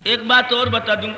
एक बात और बता दूं,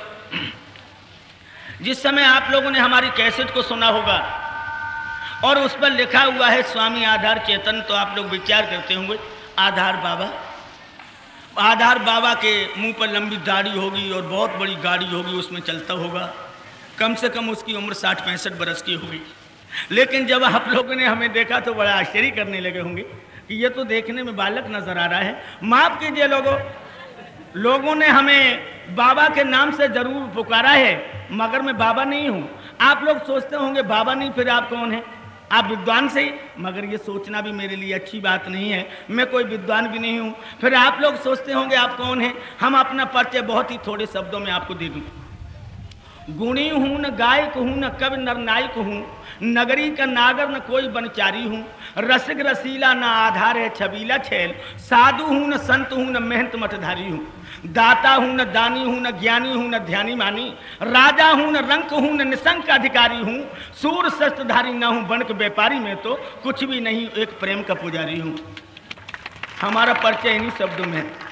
जिस समय आप लोगों ने हमारी कैसेट को सुना होगा और उस पर लिखा हुआ है स्वामी आधार चेतन, तो आप लोग विचार करते होंगे आधार बाबा। आधार बाबा के मुंह पर लंबी दाढ़ी होगी और बहुत बड़ी गाड़ी होगी, उसमें चलता होगा। कम से कम उसकी उम्र 60-65 बरस की होगी। लेकिन जब आप लोगों ने हमें देखा तो बड़ा आश्चर्य करने लगे होंगे कि ये तो देखने में बालक नजर आ रहा है। माफ कीजिए लोगों ने हमें बाबा के नाम से जरूर पुकारा है, मगर मैं बाबा नहीं हूँ। आप लोग सोचते होंगे बाबा नहीं, फिर आप कौन हैं? आप विद्वान से ही, मगर ये सोचना भी मेरे लिए अच्छी बात नहीं है। मैं कोई विद्वान भी नहीं हूँ। फिर आप लोग सोचते होंगे आप कौन हैं? हम अपना परिचय बहुत ही थोड़े शब्दों में आपको दे दूँ। गुणी हूँ, न गायक हूँ, न कवि नरनायक हूँ, नगरी का नागर न कोई बनचारी हूँ, रसिक रसीला न आधार है छबीला छैल, साधु हूँ न संत हूँ न मेहनत मठधारी हूँ, दाता हूँ न दानी हूँ न ज्ञानी हूँ न ध्यानी मानी, राजा हूँ न रंक हूँ न निशंक अधिकारी हूँ, सूर शस्त्रधारी न हूँ बनक व्यापारी, में तो कुछ भी नहीं, एक प्रेम का पुजारी हूँ। हमारा परिचय इन्हीं शब्दों में है।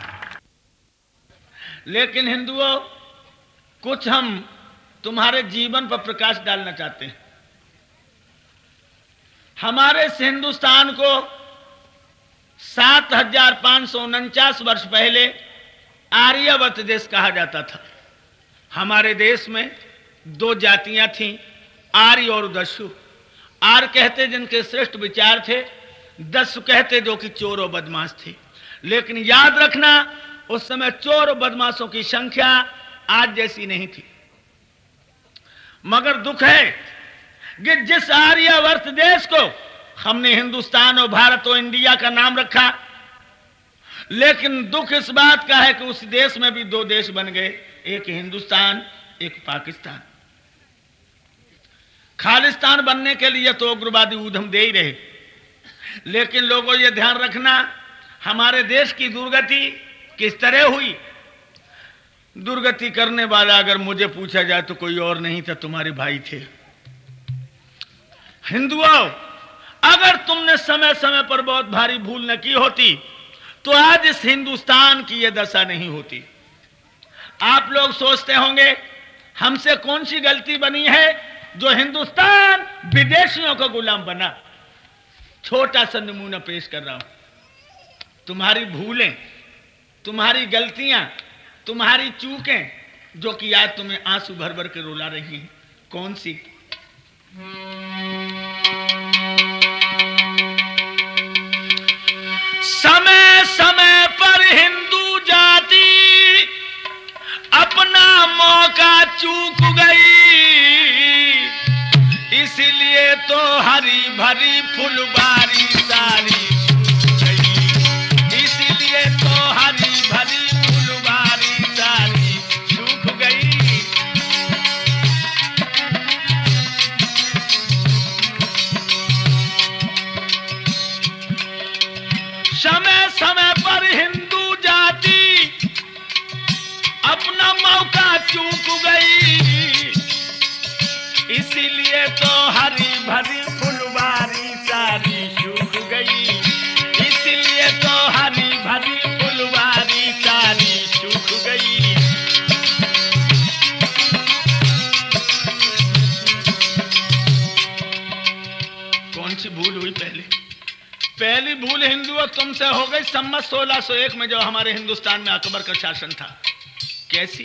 लेकिन हिंदुओं, कुछ हम तुम्हारे जीवन पर प्रकाश डालना चाहते हैं। हमारे इस हिंदुस्तान को 7549 वर्ष पहले आर्यवर्त देश कहा जाता था। हमारे देश में दो जातियां थीं, आर्य और दस्यु। आर्य कहते जिनके श्रेष्ठ विचार थे, दस्यु कहते जो कि चोर और बदमाश थे। लेकिन याद रखना, उस समय चोर और बदमाशों की संख्या आज जैसी नहीं थी। मगर दुख है कि जिस आर्यवर्त देश को हमने हिंदुस्तान और भारत और इंडिया का नाम रखा, लेकिन दुख इस बात का है कि उस देश में भी दो देश बन गए, एक हिंदुस्तान एक पाकिस्तान। खालिस्तान बनने के लिए तो उग्रवादी ऊधम दे ही रहे। लेकिन लोगों ये ध्यान रखना, हमारे देश की दुर्गति किस तरह हुई। दुर्गति करने वाला अगर मुझे पूछा जाए तो कोई और नहीं था, तुम्हारे भाई थे। हिंदुओं, अगर तुमने समय समय पर बहुत भारी भूल न की होती तो आज इस हिंदुस्तान की यह दशा नहीं होती। आप लोग सोचते होंगे हमसे कौन सी गलती बनी है जो हिंदुस्तान विदेशियों का गुलाम बना। छोटा सा नमूना पेश कर रहा हूं। तुम्हारी भूलें, तुम्हारी गलतियां, तुम्हारी चूकें, जो कि आज तुम्हें आंसू भर भर के रुला रही हैं, कौन सी? समय समय पर हिंदू जाति अपना मौका चूक गई, इसलिए तो हरी भरी फुलबारी सारी सूख गई। इसलिए तो हरी भरी फुलबारी सारी सूख गई। समय समय पर हिंदू जाति अपना मौका चूक गई, इसीलिए तो हरी भरी फुलवारी सारी सूख गई। इसीलिए तो हरी भरी फुलवारी सारी सूख गई। कौन सी भूल हुई? पहली भूल हिंदुओं तुमसे हो गई सम्मत 1601 में, जो हमारे हिंदुस्तान में अकबर का शासन था। कैसी?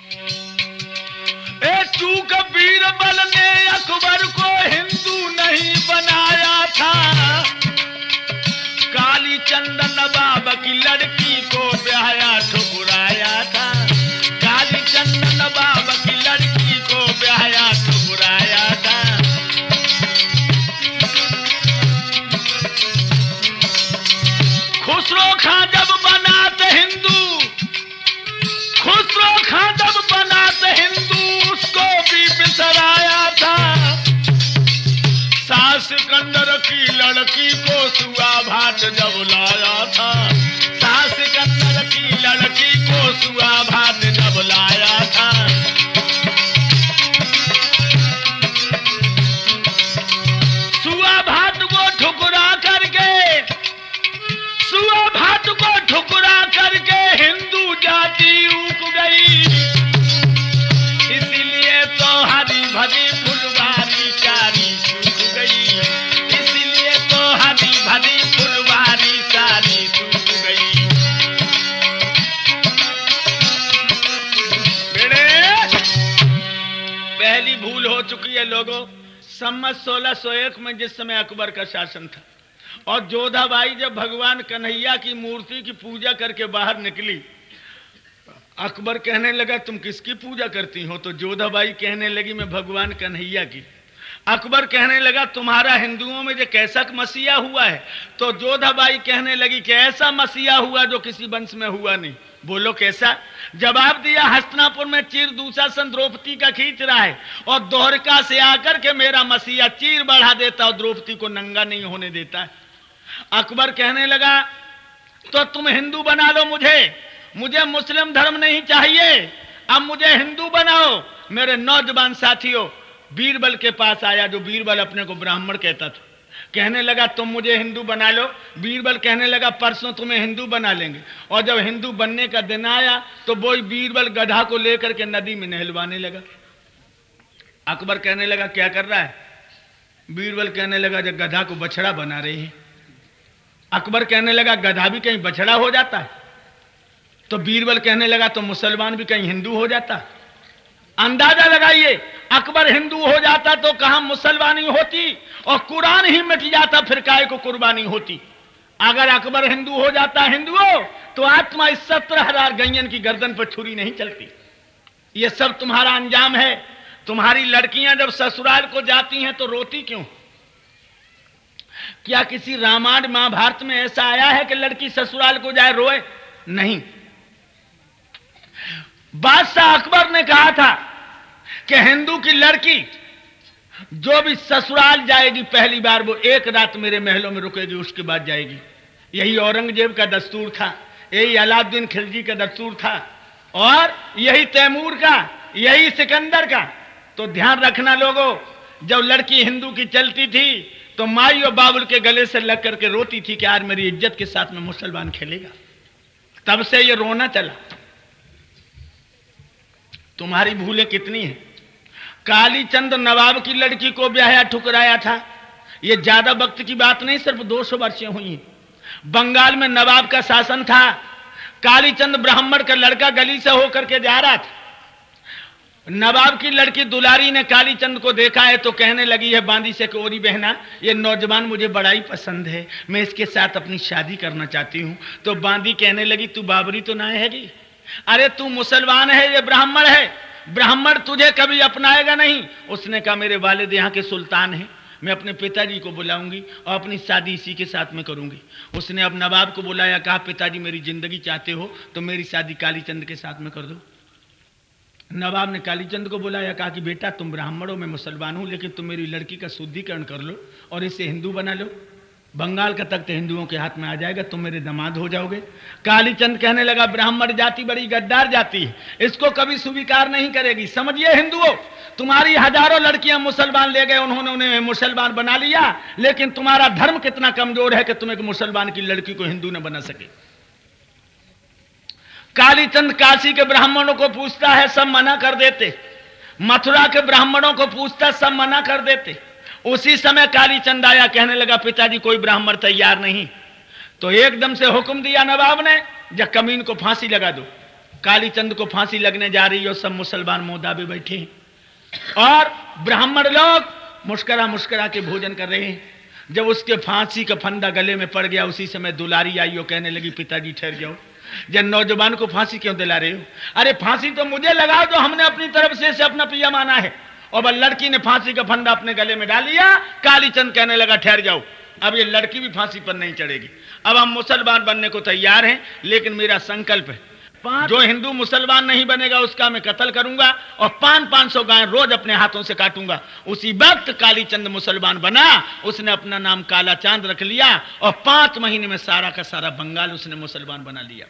चूक बीरबल ने अकबर को हिंदू नहीं बनाया था, काली चंदन नवाब की लड़की को ब्याया ठुकराया था। काली चंदन नवाब की लड़की को ब्याया ठुकराया था। खुसरो खां जब बनाते हिंदू, खुसरो खां जब बनाते हिंदू, उसको भी बिसराया था। सास सिकंदर की लड़की को सुआ भात जब लाया था। सास सिकंदर की लड़की को सुआ भात जब लाया था। सुआ भात को ठुकरा करके, सुआ भात को ठुकरा करके हिंदू जाति ऊक गई। भूल हो चुकी है लोगों। सम्मत 1601 में जिस समय अकबर का शासन था और जोधाबाई जब भगवान कन्हैया की मूर्ति की पूजा करके बाहर निकली, अकबर कहने लगा तुम किसकी पूजा करती हो? तो जोधाबाई कहने लगी मैं भगवान कन्हैया की। अकबर कहने लगा तुम्हारा हिंदुओं में जो कैसा मसीहा हुआ है? तो जोधाबाई कहने लगी कि ऐसा मसीहा हुआ जो किसी वंश में हुआ नहीं। बोलो कैसा? जवाब दिया, हस्तिनापुर में चीर दूषासन द्रौपदी का खींच रहा है और द्वारका से आकर के मेरा मसीहा चीर बढ़ा देता और द्रौपदी को नंगा नहीं होने देता है। अकबर कहने लगा तो तुम हिंदू बना लो मुझे मुस्लिम धर्म नहीं चाहिए, अब मुझे हिंदू बनाओ। मेरे नौजवान साथियों, बीरबल के पास आया, जो बीरबल अपने को ब्राह्मण कहता था। कहने लगा तुम मुझे हिंदू बना लो। बीरबल कहने लगा परसों तुम्हें हिंदू बना लेंगे। और जब हिंदू बनने का दिन आया तो वो बीरबल गधा को लेकर के नदी में नहलवाने लगा। अकबर कहने लगा क्या कर रहा है? बीरबल कहने लगा जब गधा को बछड़ा बना रहे हैं। अकबर कहने लगा गधा भी कहीं बछड़ा हो जाता है? तो बीरबल कहने लगा तो मुसलमान भी कहीं हिंदू हो जाता? अंदाजा लगाइए, अकबर हिंदू हो जाता तो कहां मुसलमानी होती और कुरान ही मिट जाता, फिर काहे को कुर्बानी होती। अगर अकबर हिंदू हो जाता हिंदुओं तो आत्मा इस 17,000 गैयन की गर्दन पर छुरी नहीं चलती। ये सब तुम्हारा अंजाम है। तुम्हारी लड़कियां जब ससुराल को जाती हैं तो रोती क्यों? क्या किसी रामायण महाभारत में ऐसा आया है कि लड़की ससुराल को जाए रोए? नहीं। बादशाह अकबर ने कहा था कि हिंदू की लड़की जो भी ससुराल जाएगी पहली बार वो एक रात मेरे महलों में रुकेगी, उसके बाद जाएगी। यही औरंगजेब का दस्तूर था, यही अलाउद्दीन खिलजी का दस्तूर था और यही तैमूर का, यही सिकंदर का। तो ध्यान रखना लोगों, जब लड़की हिंदू की चलती थी तो माई और बाबुल के गले से लग करके रोती थी कि आज मेरी इज्जत के साथ में मुसलमान खेलेगा। तब से ये रोना चला। तुम्हारी भूलें कितनी हैं। कालीचंद नवाब की लड़की को ब्याह ठुकराया था। ये ज्यादा वक्त की बात नहीं, सिर्फ 200 वर्षें हुई हैं। बंगाल में नवाब का शासन था। कालीचंद ब्राह्मण का लड़का गली से होकर के जा रहा था। नवाब की लड़की दुलारी ने कालीचंद को देखा है तो कहने लगी है बांदी से कि ओरी बहना, ये नौजवान मुझे बड़ा ही पसंद है, मैं इसके साथ अपनी शादी करना चाहती हूं। तो बांदी कहने लगी तू बाबरी तो ना है जी? अरे तू मुसलमान है, ये ब्राह्मण है, ब्राह्मण तुझे कभी अपनाएगा नहीं। उसने कहा मेरे वालिद यहाँ के सुल्तान हैं, मैं अपने पिताजी को बुलाऊंगी और अपनी शादी इसी के साथ में करूंगी। उसने अब नवाब को बुलाया, कहा पिताजी मेरी जिंदगी चाहते हो तो मेरी शादी कालीचंद के साथ में कर दो। नवाब ने कालीचंद को बुलाया, कहा कि बेटा तुम ब्राह्मण हो, मैं मुसलमान हूं, लेकिन तुम मेरी लड़की का शुद्धिकरण कर लो और इसे हिंदू बना लो। बंगाल का तख्त हिंदुओं के हाथ में आ जाएगा, तुम मेरे दामाद हो जाओगे। कालीचंद कहने लगा ब्राह्मण जाति बड़ी गद्दार जाति है, इसको कभी स्वीकार नहीं करेगी। समझिए हिंदुओं, तुम्हारी हजारों लड़कियां मुसलमान ले गए, उन्होंने उन्हें मुसलमान बना लिया, लेकिन तुम्हारा धर्म कितना कमजोर है कि तुम एक मुसलमान की लड़की को हिंदू न बना सके। कालीचंद काशी के ब्राह्मणों को पूछता है, सब मना कर देते। मथुरा के ब्राह्मणों को पूछता, सब मना कर देते। उसी समय कालीचंद आया, कहने लगा पिताजी कोई ब्राह्मण तैयार नहीं। तो एकदम से हुक्म दिया नवाब ने, जब कमीन को फांसी लगा दो। कालीचंद को फांसी लगने जा रही है और सब मुसलमान मोदाबे बैठे हैं और ब्राह्मण लोग मुस्करा मुस्करा के भोजन कर रहे हैं। जब उसके फांसी का फंदा गले में पड़ गया, उसी समय दुलारी आई और कहने लगी पिताजी ठहर जाओ, जब नौजवान को फांसी क्यों दिला रहे हो? अरे फांसी तो मुझे लगाओ, तो हमने अपनी तरफ से इसे अपना पिया माना है। और वह लड़की ने फांसी का फंदा अपने गले में डाल लिया। कालीचंद कहने लगा ठहर जाओ, अब ये लड़की भी फांसी पर नहीं चढ़ेगी। अब हम मुसलमान बनने को तैयार हैं, लेकिन मेरा संकल्प है जो हिंदू मुसलमान नहीं बनेगा उसका मैं कत्ल करूंगा और 500 गाय रोज अपने हाथों से काटूंगा। उसी वक्त कालीचंद मुसलमान बना, उसने अपना नाम काला चांद रख लिया और 5 महीने में सारा का सारा बंगाल उसने मुसलमान बना लिया।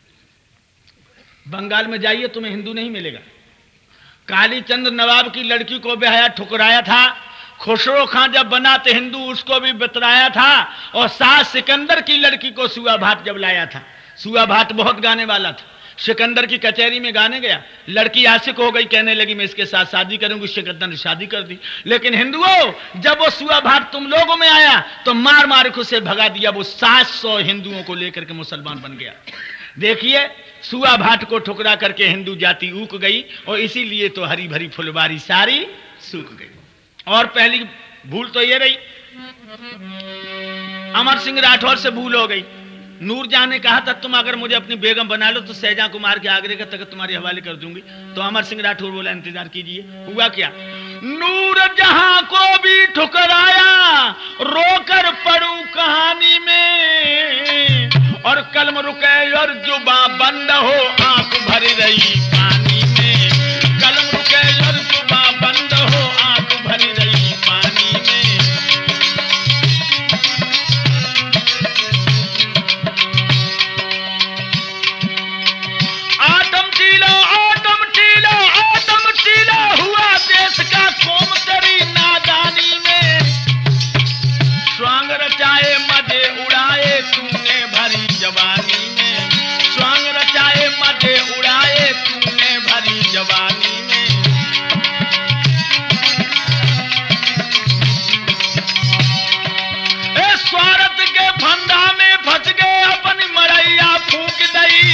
बंगाल में जाइए तुम्हें हिंदू नहीं मिलेगा। कालीचंद नवाब की लड़की को ब्याह ठुकराया था। खुसरो खां जब बना तो हिंदू उसको भी बतराया था। और शाह सिकंदर की लड़की को सुआ भाट जब लाया था, सुआ भाट बहुत गाने वाला था, सिकंदर की कचहरी में गाने गया, लड़की आशिक हो गई, कहने लगी मैं इसके साथ शादी करूंगी। सिकंदर ने शादी कर दी। लेकिन हिंदुओं, जब वो सुआ भाट तुम लोगों में आया तो मार मार के उसे भगा दिया। वो 700 हिंदुओं को लेकर के मुसलमान बन गया। देखिए, सुआ भाट को ठुकरा करके हिंदू जाति ऊक गई और इसीलिए तो हरी भरी फुलवारी सारी सूख गई। और पहली भूल तो ये रही, अमर सिंह राठौर से भूल हो गई। नूरजहां ने कहा था तुम अगर मुझे अपनी बेगम बना लो तो सहजा कुमार के आगरे का तख्त तुम्हारे हवाले कर दूंगी। तो अमर सिंह राठौर बोला इंतजार कीजिए। हुआ क्या, नूरजहां को भी ठुकराया, रोकर पड़ू कहानी में, और कलम रुके और जुबा बंद हो, आंख भरी रही पानी में। कलम रुके और जुबा बंद हो, आंख भरी रही पानी में। हुआ देश का कौम तेरी नादानी में। स्वांग रचाए मजे उड़ाए तूने भरी जवानी में। स्वांग रचाए मजे उड़ाए तूने भरी जवानी में। ए स्वार्थ के फंदा में फंस गए, अपनी मरैया फूंक दई।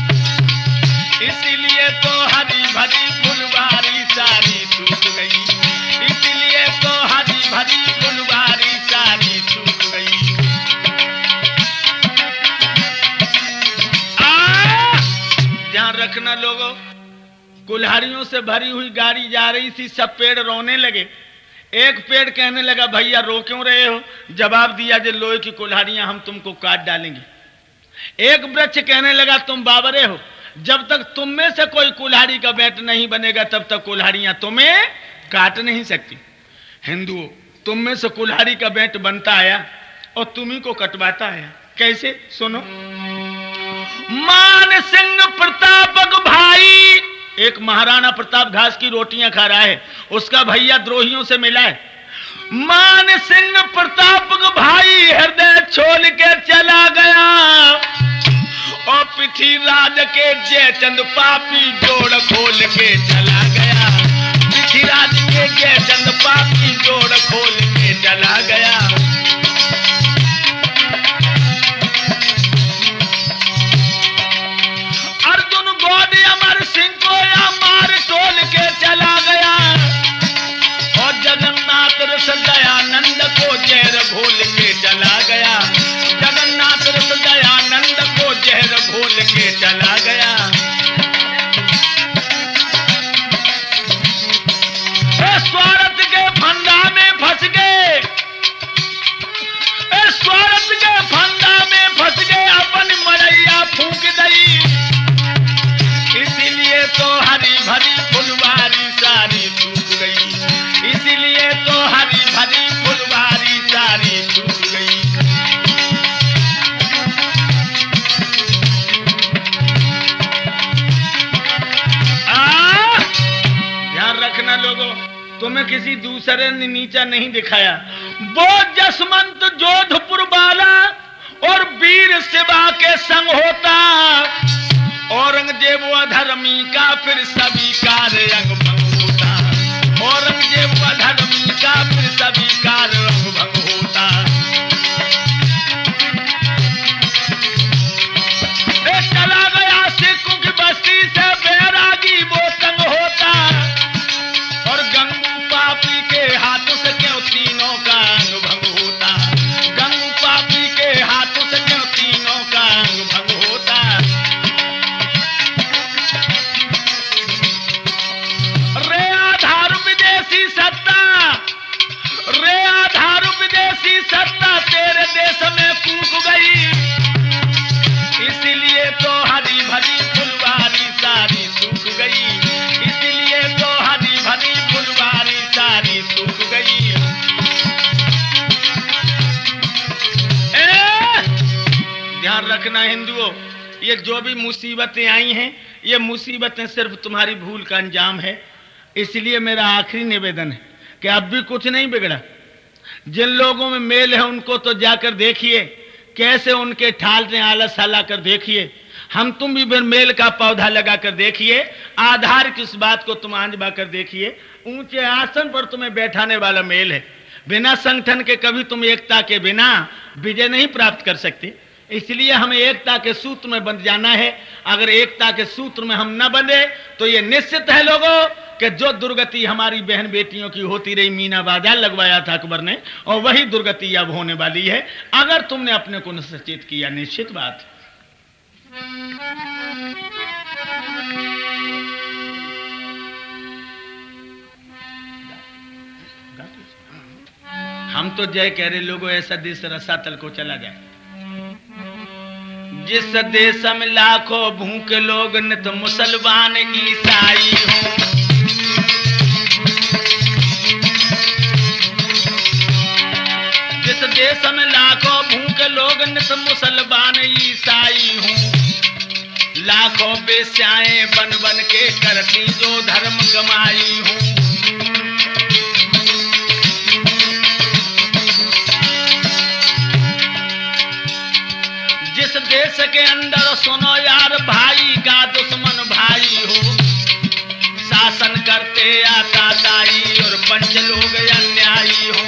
इसीलिए तो हरी भरी फुलवारी सारी सूख गई। इसीलिए तो हरी भरी फुलवारी सारी सूख गई। ध्यान रखना लोगों, कुल्हाड़ियों से भरी हुई गाड़ी जा रही थी, सब पेड़ रोने लगे। एक पेड़ कहने लगा भैया रो क्यों रहे हो? जवाब दिया जे लोहे की कुल्हाड़ियां हम तुमको काट डालेंगे। एक वृक्ष कहने लगा तुम बावरे हो, जब तक तुम में से कोई कुल्हाड़ी का बेंट नहीं बनेगा तब तक कुल्हाड़ियां तुम्हें काट नहीं सकती। हिंदुओं, तुम में से कुल्हाड़ी का बेंट बनता आया और तुम्ही को कटवाता आया। कैसे? सुनो। मान सिंह प्रतापक भाई, एक महाराणा प्रताप घास की रोटियां खा रहा है, उसका भैया द्रोहियों से मिला है। मान सिंह प्रतापक भाई हृदय छोड़ के चला गया, और पृथ्वीराज के जयचंद पापी जोड़ खोल के चला गया। पृथ्वीराज के जयचंद पापी जोड़ खोल के चला गया। अर्जुन गोद अमर सिंह को या मार तोल के चला गया, और जगन्नाथ रस दयानंद को जहर घोल के चला गया। जगन्नाथ रस दयानंद को जहर घोल के चला गया। स्वार्थ के फंदा में फंस गए, स्वार्थ के फंदा में फंस गए, अपन मरैया फूंक दई। इसीलिए तो हरी भरी फुलवारी सारी सूख गई। इसीलिए तो हरी भरी फुलवारी सारी सूख गई। रखना लोगों, तुम्हें किसी दूसरे ने नीचा नहीं दिखाया। वो जसवंत जोधपुर वाला और वीर शिवा के संग होता, औरंगजेब अधर्मी का फिर सभी कार्य अंग भंग होता। औरंगजेब अधर्मी का फिर सभी कार्य अंग भंग होता। चला गया सिखों की बस्ती से बैरागी वो संग होता, और गंगू पापी के हाथों से क्यों तीनों का अंग भंग होता। गंगू पापी के हाथों से क्यों तीनों का अंग भंग होता। रे आधार विदेशी सत्ता, रे आधार विदेशी सत्ता तेरे देश में कूक गई। इसीलिए तो हरी भरी फुलवारी सारी सूख गई। इसीलिए तो हरी भरी फुलवारी सारी सूख गई। ध्यान रखना हिंदुओं, ये जो भी मुसीबतें आई हैं, ये मुसीबतें सिर्फ तुम्हारी भूल का अंजाम है। इसलिए मेरा आखिरी निवेदन है कि अब भी कुछ नहीं बिगड़ा। जिन लोगों में मेल है उनको तो जाकर देखिए, कैसे उनके ठाल ने आलस हला कर देखिए। हम तुम भी मेल का पौधा लगा कर देखिए। आधार किस बात को तुम आंजबा कर देखिए। ऊंचे आसन पर तुम्हें बैठाने वाला मेल है। बिना संगठन के कभी तुम एकता के बिना विजय नहीं प्राप्त कर सकते। इसलिए हमें एकता के सूत्र में बंध जाना है। अगर एकता के सूत्र में हम न बंधे तो ये निश्चित है लोगों कि जो दुर्गति हमारी बहन बेटियों की होती रही, मीना बाजार लगवाया था अकबर ने, और वही दुर्गति अब होने वाली है अगर तुमने अपने को सचेत किया। निश्चित बात। हम तो जय कह रहे लोगों, ऐसा देश रसातल को चला जाए जिस देश में लाखों भूखे लोग नित मुसलमान ईसाई हो, जिस देश में लाखों भूखे लोग नित मुसलमान ईसाई हो, लाखों बेस्याएं बन बन के करती जो धर्म कमाई हूँ। जिस देश के अंदर सुनो यार भाई का दुश्मन भाई हो, शासन करते आताताई और पंच लोग अन्यायी हो।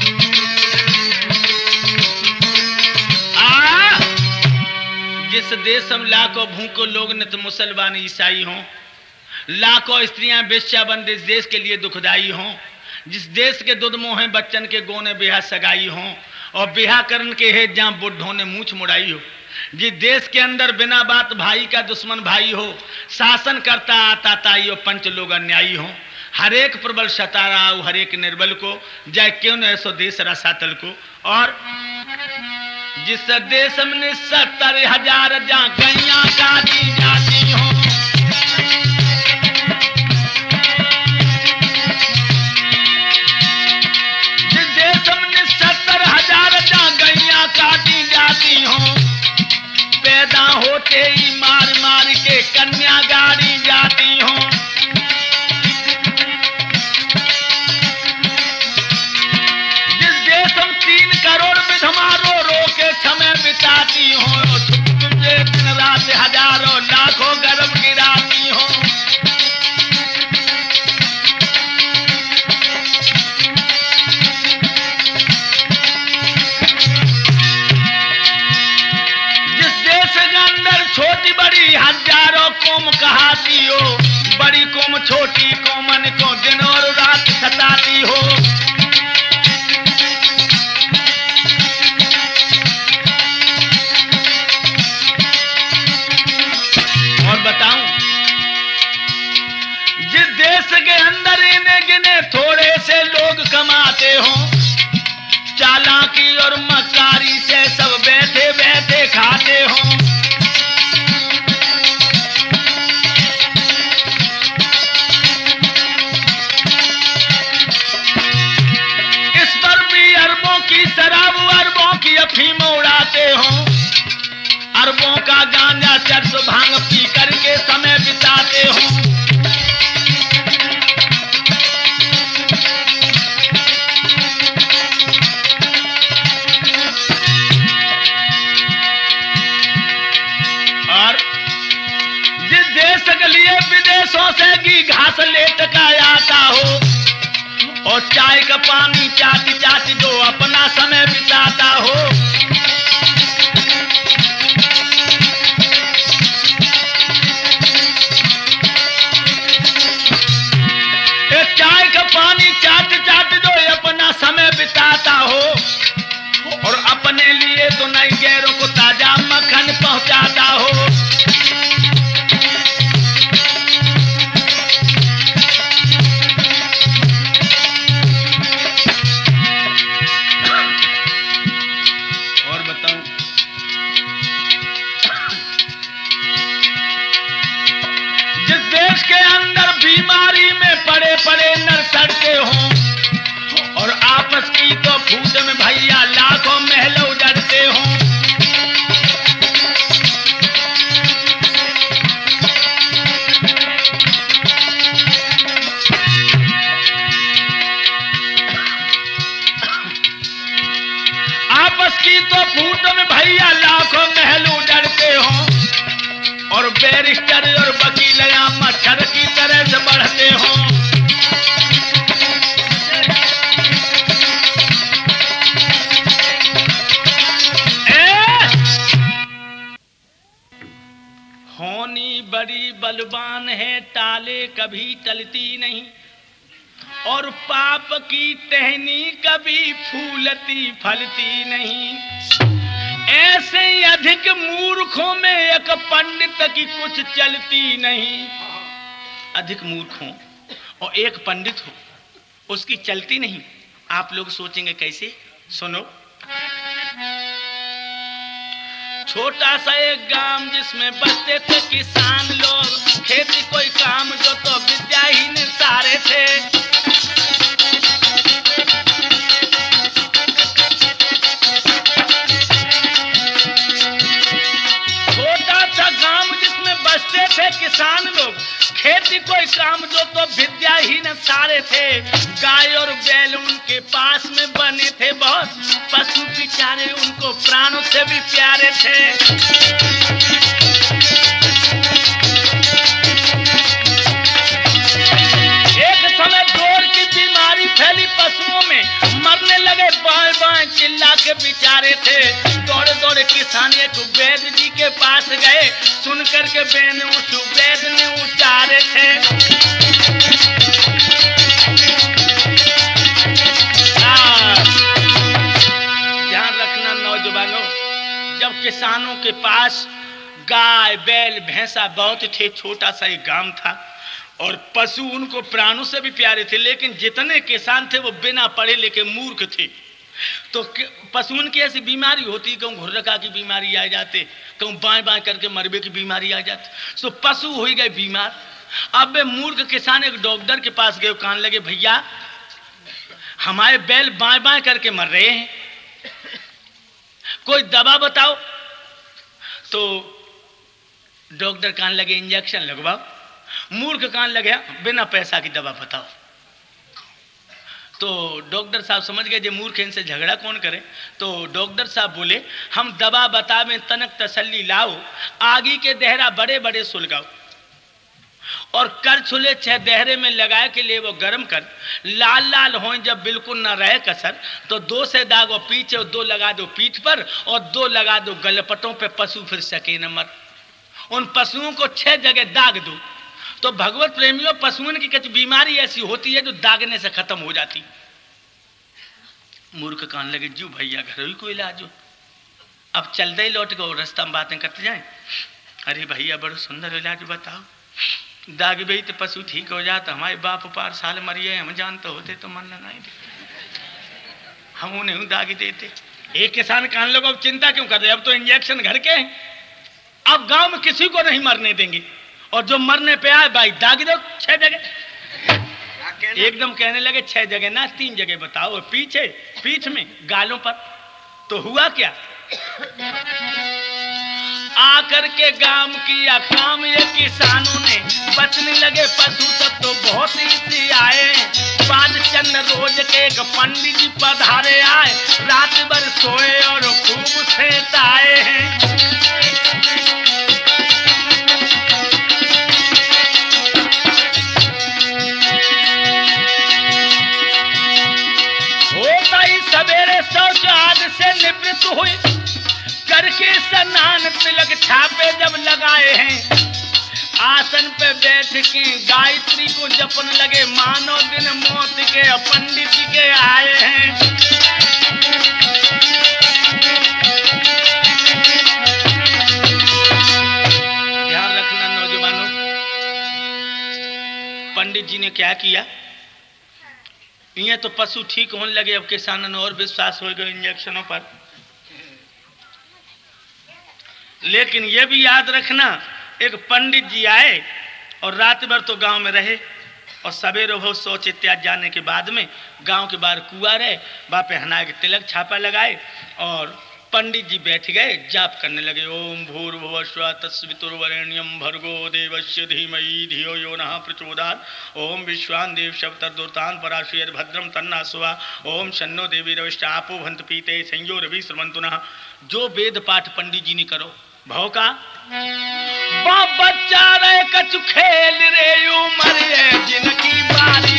जिस देश में लाखों भूखों लोग नित मुसलमान ईसाई हों, लाखों स्त्रियां बेश्या बन इस देश के लिए दुखदाई हों, जिस देश के दुध मोहे बच्चन के गोने बेहा सगाई हों और बेहा करन के है जहां बुढ़ों ने मूछ मुड़ाई हो, जिस देश के अंदर बिना बात भाई का दुश्मन भाई हो, शासन करता आताताई और पंच लोग अन्यायी हो, हर एक प्रबल सता रहा हो हर एक निर्बल को, जय क्यों न ऐसो देश रसातल को। और जिस देश में 70,000 जहाँ गैया काटी जाती हो, जिस देश में 70,000 जहाँ गैया काटी जाती हो, पैदा होते ही मार मार के कन्या गाड़ी जाती हो, जिस देश में 3 करोड़ विधवा रो रो के समय बिताती हो, तुझे दिन रात हजारों लाखों गर्भ गिराती हो, छोटी बड़ी हजारों कौम कहाती हो, बड़ी कौम छोटी कौमन को दिन और रात सताती हो। और बताऊं, जिस देश के अंदर इन्हें गिने थोड़े से लोग कमाते हो, चालाकी और मक्कारी से सब बैठे बैठे खाते हो, की शराब अरबों की अफीम उड़ाते हो, अरबों का गांजा चरस भांग पी करके समय बिताते हो। और जिस देश के लिए विदेशों से घी घास लेटका आता हो और चाय का पानी चाटी चाटी जो अपना समय बिताता हो, चाय का पानी चाटी चाटी जो अपना समय बिताता हो और अपने लिए तो नहीं गैरों को ताजा मक्खन पहुंचाता हो। बीमारी में पड़े पड़े नर सड़ते हों और आपस की तो फूट में भैया लाखों महल उजड़ते हों। आपस की तो फूट में भैया लाखों महल उजड़ते हों और बैरिस्टर और वकील या मच्छर की तरह से बढ़ते हों। होनी पत्नी बड़ी बलवान है, टाले कभी टलती नहीं, और पाप की टहनी कभी फूलती फलती नहीं। ऐसे ही अधिक मूर्खों में एक पंडित की कुछ चलती नहीं। अधिक मूर्ख हो और एक पंडित हो, उसकी चलती नहीं। आप लोग सोचेंगे कैसे? सुनो। छोटा सा एक गांव जिसमें बसते थे किसान लोग, खेती कोई काम जो तो विद्याहीन सारे थे। छोटा सा गांव जिसमें बसते थे किसान लोग, खेती कोई काम जो तो विद्याहीन सारे थे। गाय और बैल उनके पास में बने थे बहुत, पशु बेचारे उनको प्राणों से भी प्यारे थे। एक समय जोर की बीमारी फैली पशुओं में, मरने लगे बाएं बाएं चिल्ला के बेचारे थे। दौड़े दौड़े किसान एक वैद्य जी के पास गए, सुन करके वैद्य ने उचारे थे। ध्यान रखना नौजवानों, जब किसानों के पास गाय बैल भैंसा बहुत थे, छोटा सा एक गांव था और पशु उनको प्राणों से भी प्यारे थे, लेकिन जितने किसान थे वो बिना पढ़े लिखे मूर्ख थे। तो पशुओं की ऐसी बीमारी होती, कहूँ घुर्रका की बीमारी आ जाते, कहूँ बाएं बाएं करके मरबे की बीमारी आ जाती। तो पशु हो गए बीमार। अब वे मूर्ख किसान एक डॉक्टर के पास गए, कान लगे, भैया हमारे बैल बाएं बाएं करके मर रहे हैं, कोई दवा बताओ। तो डॉक्टर कान लगे, इंजेक्शन लगवाओ। मूर्ख कान लगे, बिना पैसा की दवा बताओ। तो डॉक्टर साहब समझ गए जो मूर्ख इनसे झगड़ा कौन करे। तो डॉक्टर साहब बोले, हम दवा बतावे तनक तसल्ली लाओ, आगी के देहरा बड़े बड़े सुलगाओ, और कर छुले 6 देहरे में लगाए के लिए वो गर्म कर, लाल लाल हो जब बिल्कुल ना रहे कसर, तो 2 से दागो पीछे और 2 लगा दो पीठ पर और 2 लगा दो गलपटों पे, पशु फिर सके न मर। उन पशुओं को 6 जगह दाग दो। तो भगवत प्रेमियों, पशुओं की कुछ बीमारी ऐसी होती है जो दागने से खत्म हो जाती। मूर्ख कान लगे, जो भैया घर ही कोई इलाज हो, अब चल दे लौट गो, रास्ता में बातें करते जाए। अरे भैया बड़ा सुंदर इलाज बताओ, दाग भी तो पशु ठीक हो जाता। हमारे बाप पार साल मरिए, हम जानते होते तो मन लगाए थे, हम उन्हें दाग देते। एक किसान कान लगे, अब चिंता क्यों कर रहे, अब तो इंजेक्शन घर के हैं, अब गांव में किसी को नहीं मरने देंगे, और जो मरने पे आए भाई दाग दो 6 जगह। एकदम कहने लगे 6 जगह ना 3 जगह बताओ, पीछे पीठ में गालों पर। तो हुआ क्या, आकर के गांव किया काम ये किसानों ने, बचने लगे पशु सब तो बहुत ही आए। बाद चंद रोज के एक पंडित जी पधारे आए, रात भर सोए और खूब सेताए हैं। सवेरे शौच आदि से निवृत्त हुए, करके स्नान तिलक छापे जब लगाए हैं, आसन पे बैठ के गायत्री को जपन लगे, मानो दिन मौत के पंडित जी के आए हैं। ध्यान रखना नौजवानों, पंडित जी ने क्या किया, ये तो पशु ठीक होने लगे, अब किसानों ने और विश्वास हो गया इंजेक्शनों पर। लेकिन ये भी याद रखना, एक पंडित जी आए और रात भर तो गांव में रहे, और सवेरे बहुत शौच इत्यादि जाने के बाद में गांव के बाहर कुआं रहे, वहाँ पे हना के तिलक छापा लगाए, और पंडित जी बैठ गए, जाप करने लगे। ओम भूर्भुवः स्वः तत्सवितुर्वरेण्यं भर्गो देवस्य धीमहि धियो यो नः प्रचोदयात्। ओम विश्वान् देव शब्दर्दुर्तान् पराशयेर् भद्रं तन्नासुवा। ओम शन्नो देवी रविश्चापो भन्त पीते संयो रवि श्रवन्तु नः। जो वेद पाठ पंडित जी ने करो भाव का, बच्चा रे कछु खेल रे उमर जिनकी बारी,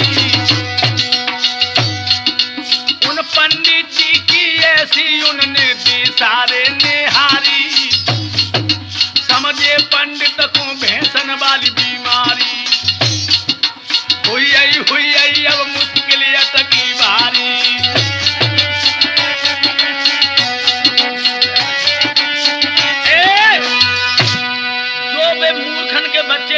उन पंडित जी की ऐसी उनने दी सारे निहारी, समझे पंडित को भैंस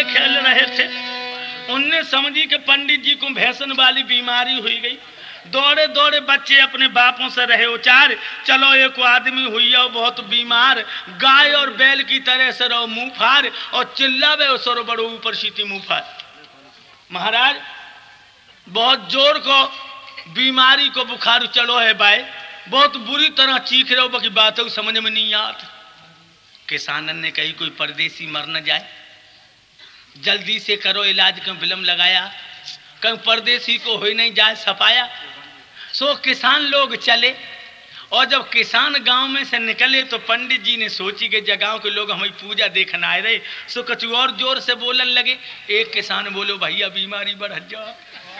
खेल रहे थे। उनने समझी कि पंडित जी को भैंसन वाली बीमारी हुई गई। दौड़े दौड़े बच्चे अपने बापों से रहे उचार, चलो एक आदमी हुई है बहुत बीमार, गाय और बैल की तरह से रहो मुंह फार, और चिल्लावे सरो बड़ो ऊपर सीटी मुंह फार। महाराज बहुत जोर को बीमारी को बुखार चलो है भाई, बहुत बुरी तरह चीख रहे हो, बाकी बातों समझ में नहीं आती। किसानन ने कही कोई परदेसी मर न जाए, जल्दी से करो इलाज, क्यों विलम्ब लगाया, कहीं परदेसी को हो नहीं जाए सफाया। सो किसान लोग चले, और जब किसान गांव में से निकले तो पंडित जी ने सोची कि जगहों के लोग हमें पूजा देखना आए रहे। सो कछु और जोर से बोलन लगे। एक किसान बोलो भैया बीमारी बढ़ जाओ,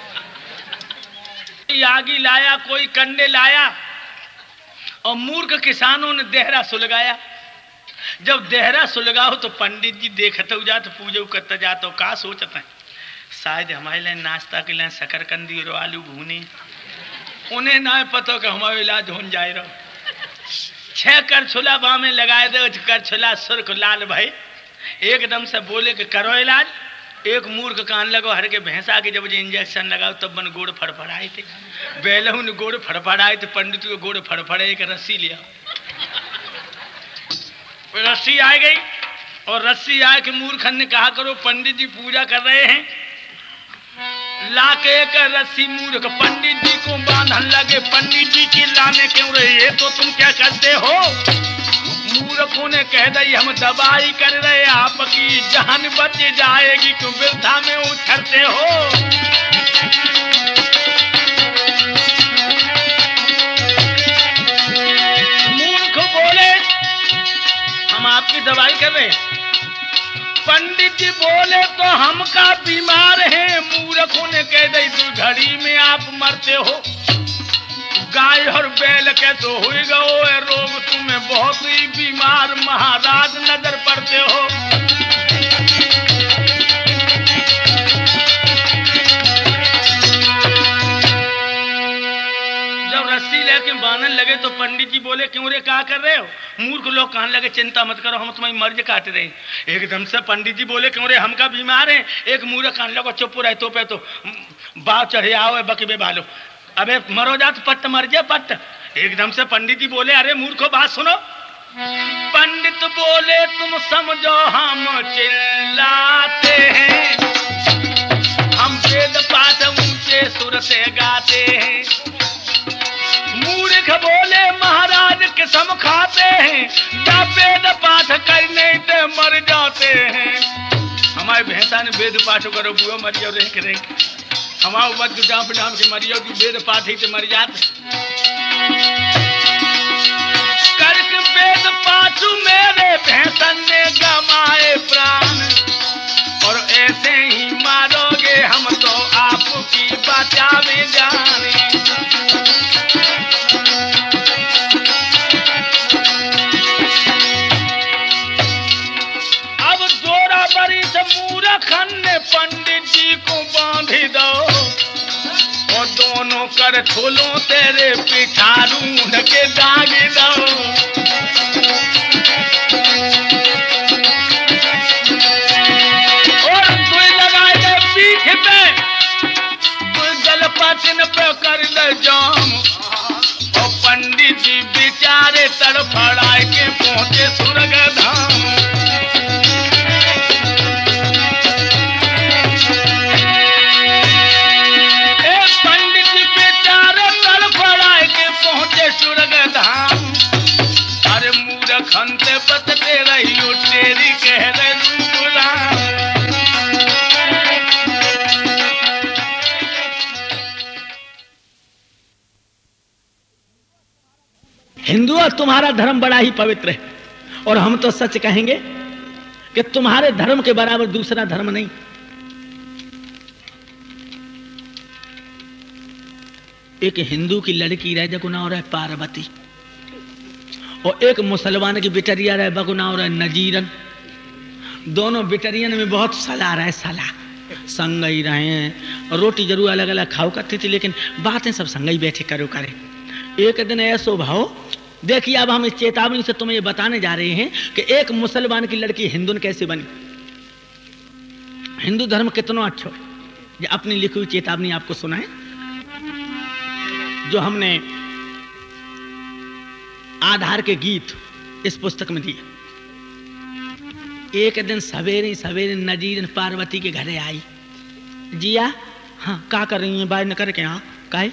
आगी लाया, कोई कंडे लाया, और मूर्ख किसानों ने देहरा सुलगाया। जब देहरा सुलगाओ तो पंडित जी देखते हो जाते, पूजा करता जाते, का सोचते हैं शायद हमारे लिए नाश्ता के लिए शकरकंदी और आलू भूने, उन्हें ना पता कि हमारा इलाज हो जाए रहो। 6 करछुला बाह में लगाए दे, करछुला सुर्ख लाल भाई एकदम से बोले कि करो इलाज। एक मूर्ख कान लगो हर के भैंसा के जब इंजेक्शन लगाओ तब बन गोड़ फड़फड़ाए थे, बेलहू ने गोड़ फड़फड़ाए थे, पंडित को गोड़ फड़फड़े एक रस्सी लिया, रस्सी आ गई, और रस्सी आए कि मूर्खन ने कहा करो पंडित जी पूजा कर रहे हैं, लाके एक रस्सी मूर्ख पंडित जी को बांधन लगे। पंडित जी चिल्लाने क्यों रहे, ये तो तुम क्या करते हो? मूर्खों ने कह दी हम दवाई कर रहे, आपकी जान बच जाएगी, क्यों वृद्धा में उछलते हो? मूर्ख बोले हम आपकी दवाई कर रहे हैं। पंडित जी बोले तो हम का बीमार हैं। मूर्खों ने कह दी तू घड़ी में आप मरते हो, गाय और बैल के तो हुई गो रोग, तुम्हें बहुत ही बीमार महाराज नजर पड़ते हो। जब रस्सी लेके बांधने लगे तो पंडित जी बोले क्यों रे क्या कर रहे हो? मूर्ख लोग कहने लगे चिंता मत करो, हम तुम्हारी मर्ज काट रहे हैं। एकदम से पंडित जी बोले क्यों रे हम का बीमार है? एक मूर्ख कहने लगा चुप रहे तो पे तो बाव चढ़े आओ बकबे बालो, अबे मरो जा तो पट्ट मर जाए पट्ट। एकदम से पंडित जी बोले अरे मूर्खो बात सुनो। पंडित बोले तुम समझो हम चिल्लाते हैं, हम वेद पाठ ऊंचे सुर से गाते हैं। मूर्ख बोले महाराज कसम खाते हैं, जब वेद पाठ करने से मर जाते हैं। हमारे भैंसा ने वेद पाठ करो बुआ मर जाओ रेख रेख, हमारे बद डाम डाम के मर जाओ, तू वेद पाठ ही से मर जाते। करके वेद पाठ मेरे भैंसन ने गमाए प्राण, और ऐसे ही मारोगे हम तो आपकी बचावे जाने। मूर्खन ने पंडित जी को बांध दो, और दोनों कर थोलों तेरे पिठारू के दाग दो। और कोई लगाए दे पीठ पे, कोई गल पचन पे कर दे जाम, और पंडित जी बेचारे तड़फड़ाए के पहुंचे स्वर्ग धाम। अरे मूर्खन से बचते रहियो तेरी कह रहे हिंदू, तुम्हारा धर्म बड़ा ही पवित्र है, और हम तो सच कहेंगे कि तुम्हारे धर्म के बराबर दूसरा धर्म नहीं। एक हिंदू की लड़की रहे जिसका नाम है पार्वती, और एक मुसलमान की बिटरिया रहे बको नाम रहे नजीरन। दोनों बिटरियन में बहुत सलाह रहे, सलाह संग ही रहे हैं, रोटी जरूर अलग अलग खाओ करती थी, लेकिन बातें सब संग ही बैठे करो करे। एक दिन ऐसो भाव देखिए, अब हम इस चेतावनी से तुम्हें ये बताने जा रहे हैं कि एक मुसलमान की लड़की हिंदू कैसे बनी। हिंदू धर्म कितना अच्छा ये अपनी लिखी हुई चेतावनी आपको सुनाए जो हमने आधार के गीत इस पुस्तक में दिए। एक दिन सवेरे सवेरे नजीर पार्वती के घरे आई। जिया हाँ का कर रही है बाय न करके हाँ काहे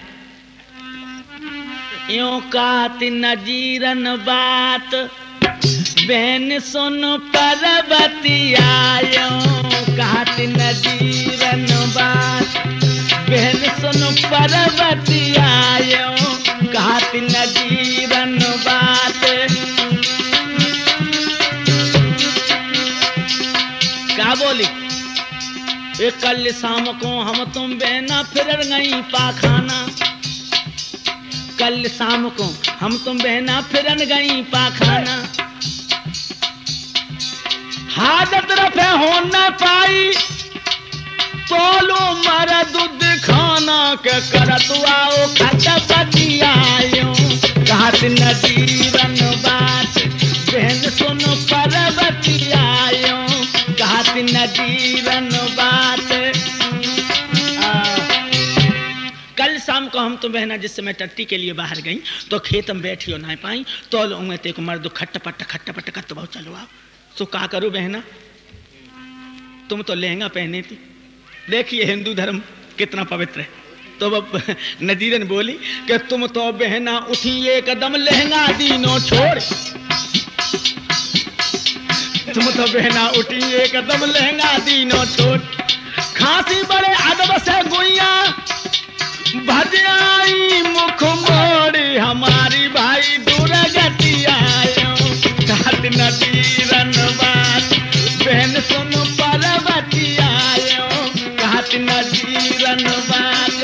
यों काती नजीरन बात बहन सुन पार्वती आयो काती नजीरन बात बहन सुन पार्वती आयो काती नजीरन बात। क्या बोली एक कल शाम को हम तुम बहना फिर गई पाखाना। कल शाम को हम तुम बहना फिर गई पाखाना। हाजत रफे हो न पाई तोलो मरा दूध खाना के करत आओ खटपटी आयो घाट नजीरन बात बहन सुनो पार्वती आयो घाट नजीरन बात। कल शाम को हम तो बहना जिस समय टट्टी के लिए बाहर गई तो खेत में बैठी हो ना पाई तो लोग ते को मर्द खटपट करते बहुत चलो आओ सो का करूं बहना तुम तो लहंगा पहने थी। देखिए हिंदू धर्म कितना पवित्र है। तो नजीरन बोली कि तुम तो बहना उठी एक कदम लहंगा दीनो छोड़। तुम तो बहना उठी एक कदम लहंगा दीनो छोड़। खांसी बड़े अदब से गुइया भजाई मुख मोड़ी हमारी भाई दूर गति आयो घाट नजीरन बात बहन सुनो पार्वती आयो घाट नजीरन बात।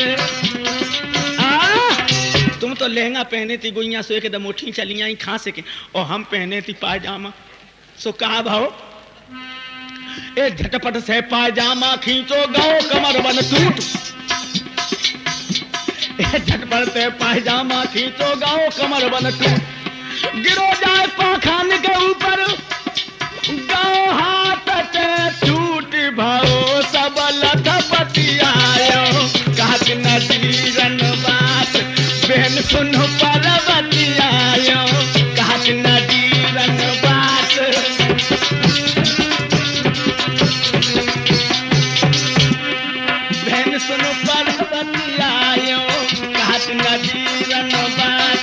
तुम तो लहंगा पहने थी गुइया सो एकदम उठी चली आई खांसे के और हम पहने थी पायजामा सो कहा भाव ए झटपट से पायजामा खींचो गाओ कमर बन टूट। झटपट से पायजामा खींचो गाओ कमर बन टूट। गिरो जाए पाखान के ऊपर गाओ हाथ से टूट भाओ सब लथपति आयो घाट नजीरन बात बहन सुनो पार्वती आयो घाट नजीरन बात। बहन सुनो पार्वती आयो घाट नजीरन बात।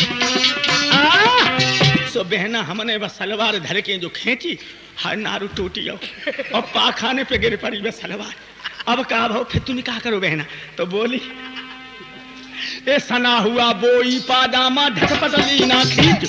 सो बहना हमने बस सलवार धर के जो खींची हर नारू टूटी और पाखाने पे गिर पड़ी बस सलवार। अब कहा भाव फिर तुम क्या करो बहना तो बोली ए सना हुआ बोई पाजामा झटपट लीना खींच।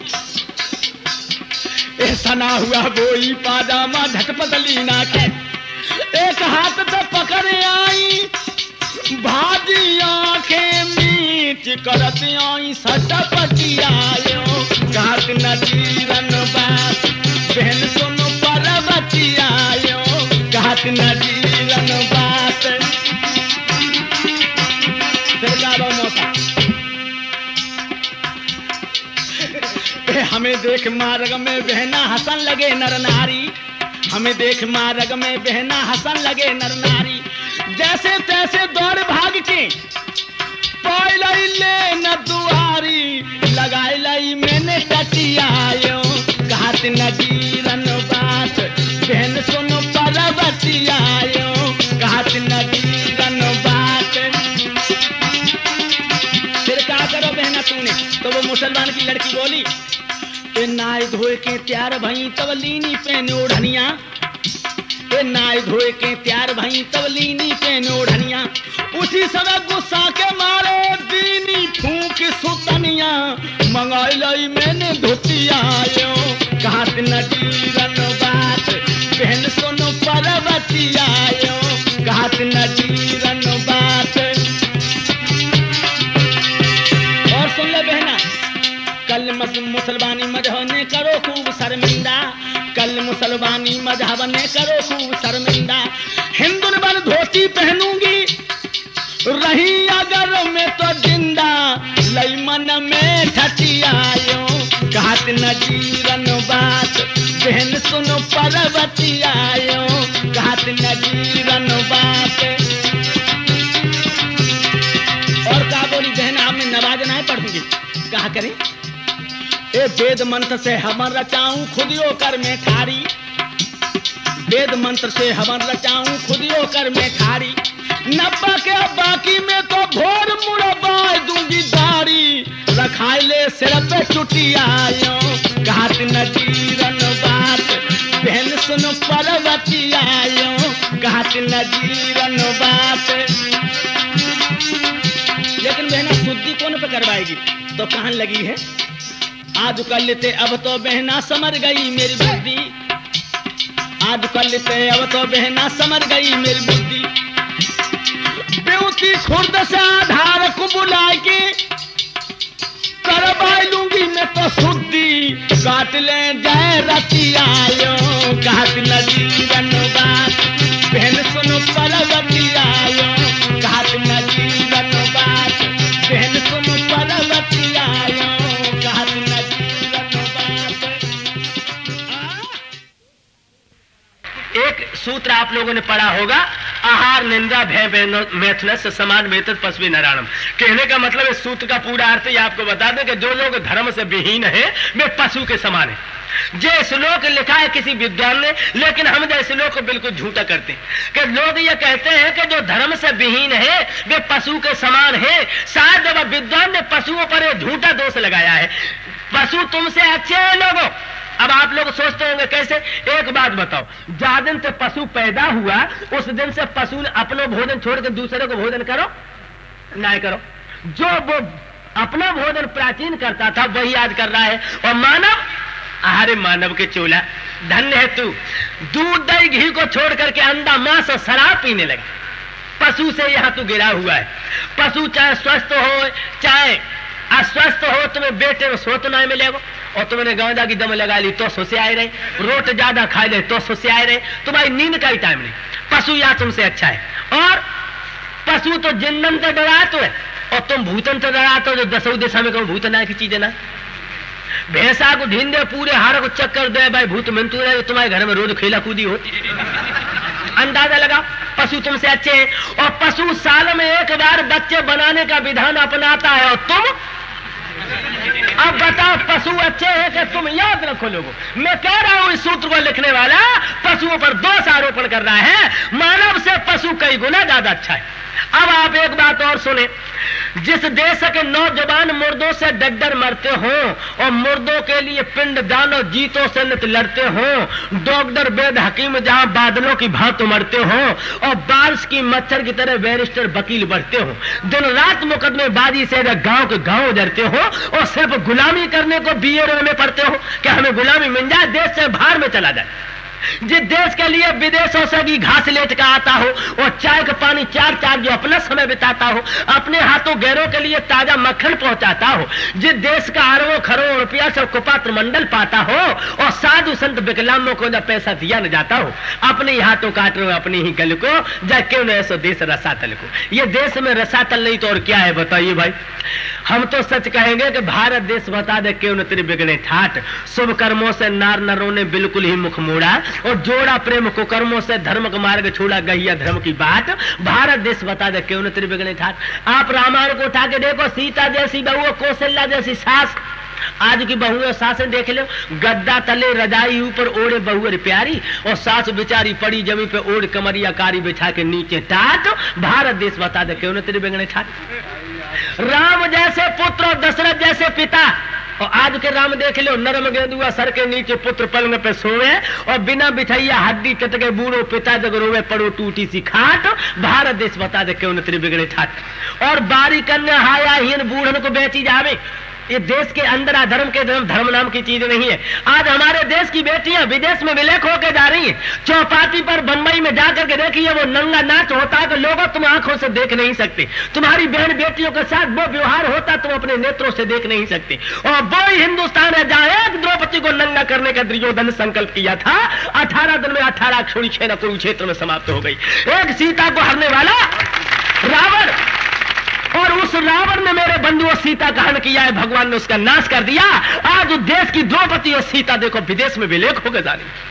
ए सना हुआ बोई पाजामा झटपट लीना खींच। एक हाथ से पकड़ आई भाजी आंखें मीच करत आई सटपटी आयो घाट नजीरन बात बहन सुनो पार्वती आयो घाट नजीरन बात। फिर गावा मौसा हमें देख मार्ग में बहना हसन लगे नर नारी। हमें देख मार्ग में बहना हसन लगे नर नारी। जैसे तैसे दौड़ भाग के पाई ले न दुआरी लगाई लाई मैंने टटी आयो घाट नजीरन बात बहन सुनो पार्वती आयो घाट नजीरन बात। फिर क्या करो बहना तूने तो वो मुसलमान की लड़की बोली ए नाय धोए के तैयार भई तब लीनी पहने ओढ़निया। ए नाय धोए के तैयार भई तब लीनी पहने ओढ़निया। उसी समय गुस्सा के मारे दीनी फूंक सुतनिया मंगाई लाई मैंने धोती आयो घाट नजीरन बात बहन सुनो पार्वती आयो घाट नजीरन बात। और सुन ले बहना कल मुसलमानी मजहब ने करो खूब शर्मिंदा। कल मुसलमानी मजहब ने करो खूब शर्मिंदा। हिंदू ने बन धोती पहनूंगी रही अगर मैं तो जिंदा लई मन में ठटी आयो घाट नजीरन बात बहन सुनो पार्वती आयो घाट घात नजीरन बात। और का बोली बहन आप में नवाजना है पढ़ूंगी, कहा करें ए वेद मंत्र से हमर रचाऊं खुदियो कर में ठारी, वेद मंत्र से हमर रचाऊं खुदियो कर में ठारी, नब्बा के बाकी में तो भोर मुरब्बा दूंगी दाढ़ी, रखाए ले सिर पे चुटियायो घात नजीरन बात। बहन सुनो पर्वती आयो घात नजीरन बात। लेकिन बहना शुद्धि कौन पे करवाएगी, तो कहन लगी है आज कर लेते अब तो बहना समर गई मेरी बुद्धि, आज कर लेते अब तो बहना समर गई मेरी बुद्धि, बेउती खुर्द से आधार को बुला के करवा लूंगी मैं तो शुद्धि, काट ले जाए रतियायो घात नजीरन बात। बहन सुनो पर्वती आयो घात नजीरन बात, बहन सुनो पर्वती आयो घात नजीरन बात। एक सूत्र आप लोगों ने पढ़ा होगा, आहार निंदा भय मैथुनस समान वेतन पशु नारायणम। कहने का मतलब इस सूत्र का पूरा अर्थ ही आपको बता दें कि जो लोग धर्म से विहीन है वे पशु के समान है। ये श्लोक लिखा है किसी विद्वान ने, लेकिन हम जैसे लोग को बिल्कुल झूठा करते हैं कि लोग ये कहते हैं कि जो धर्म से विहीन है वे पशु के समान है। शायद जब विद्वान ने पशुओं पर यह झूठा दोष लगाया है, पशु तुमसे अच्छे हैं लोगों। अब आप लोग सोचते होंगे कैसे, एक बात बताओ, जिस दिन से पशु पैदा हुआ उस दिन से पशु ने अपना भोजन छोड़ के दूसरे को भोजन करो नहीं करो। जो वो अपना भोजन प्राचीन करता था वही आज कर रहा है। और मानव, अरे मानव के चोला, धन्य है तू, दूध दही घी को छोड़ करके अंडा मांस और शराब पीने लगे। पशु से यहाँ तू गिरा हुआ है। पशु चाहे स्वस्थ हो चाहे अस्वस्थ हो, तुम्हें बेटे में सो तो नहीं मिलेगा, और तुमने गांजा की दम लगा ली तो सुसे आए रहे, रोट ज्यादा खा ले तो सुसे आए रहे, तुम्हारी नींद का ही टाइम नहीं। पशु या तुमसे अच्छा है। और पशु तो जिन्नन से डराते है और तुम भूतन से डराते हो, जो दसों दिशा में कहूँ भूतन की चीज है ना। भैंसा को ढीन दे, पूरे हार को चक्कर दे, भाई भूत मंतु रहे, तुम्हारे घर में रोज खेला कूदी हो। अंदाजा लगा, पशु तुमसे अच्छे हैं। और पशु साल में एक बार बच्चे बनाने का विधान अपनाता है, और तुम अब बताओ पशु अच्छे हैं कि तुम? याद रखो लोगों, मैं कह रहा हूं इस सूत्र को लिखने वाला पशुओं पर दोष आरोपण कर रहा है। मानव से पशु कई गुना ज्यादा अच्छा है। अब आप एक बात और सुने, जिस देश के नौजवान मुर्दों से डर मरते हो और मुर्दों के लिए पिंड दान और जीतों से नित लड़ते हो, डॉक्टर वेद हकीम जहां बादलों की भांति मरते हो और बारिश की मच्छर की तरह बैरिस्टर वकील बढ़ते हो, दिन रात मुकदमेबाजी से गांव के गांव उजरते हो और सिर्फ गुलामी करने को बीए में पढ़ते हो कि हमें गुलामी मिल जाए, देश से बाहर में चला जाए। जिस देश के लिए विदेशों से भी घास लेट का आता हो और चाय का पानी चार जो अपना समय बिताता हो, अपने हाथों गैरों के लिए ताजा मक्खन पहुंचाता हो, जिस देश का अरबों खरोड़ों रुपया से कुपात्र मंडल पाता हो और साधु संत विकलांगों को न पैसा दिया न जाता हो, अपने ही हाथों काट रहे हो अपने ही गल को, जा क्यों न ऐसो देश रसातल को। ये देश में रसातल नहीं तो और क्या है बताइए भाई। हम तो सच कहेंगे कि भारत देश बता दे क्यों न तेरे बिगड़े ठाट, शुभ कर्मों से नार नरों ने बिल्कुल ही मुख मोड़ा और जोड़ा प्रेम को कर्मों से धर्म का मार्ग छोड़ा गहिया धर्म की बात। भारत देश बता दे क्यों न तेरे बिगड़े ठाट। आप रामायण को उठा के देखो, सीता जैसी बहू, कौशल्या जैसी सास, आज की बहुएं सासें देख लो, गद्दा तले रजाई ऊपर ओढ़े बहुएं प्यारी और सास बेचारी पड़ी जमी पे ओढ़ कमरिया कारी बिछा के नीचे टाट। भारत देश बता दे क्यों न तेरे बिगड़े ठाट। राम जैसे पुत्र और दशरथ जैसे पिता, और आज के राम देख लो, नरम गेंदुआ सर के नीचे पुत्र पलंग पे सोए और बिना बिछैया हड्डी टटके बूढ़ो पिता जग रोवे पड़ो टूटी सी खाट। भारत देश बता दे क्यों न तेरे बिगड़े ठाट। और बारी कन्या हायाहीन बूढ़न को बेची जावे, ये देश के अंदर अधर्म के धर्म नाम की चीज नहीं है। आज हमारे देश की बेटियां विदेश में विलेख होकर जा रही हैं। चौपाटी पर बंबई में जाकर के देखिए, वो नंगा नाच होता है कि लोगों तुम आंखों से देख नहीं सकते। तुम्हारी बहन बेटियों के साथ वो व्यवहार होता तुम अपने नेत्रों से देख नहीं सकते। और वो हिंदुस्तान है जहां एक द्रौपदी को नंगा करने का दुर्योधन संकल्प किया था, 18 दिन में 18 अक्षौणी सेना कुरुक्षेत्र में समाप्त हो गई। एक सीता को हरने वाला रावण, और उस रावण ने मेरे बंधुओं सीता का हरण किया है, भगवान ने उसका नाश कर दिया। आज उस देश की द्रौपदी और सीता देखो विदेश में विलेख होकर जा रही।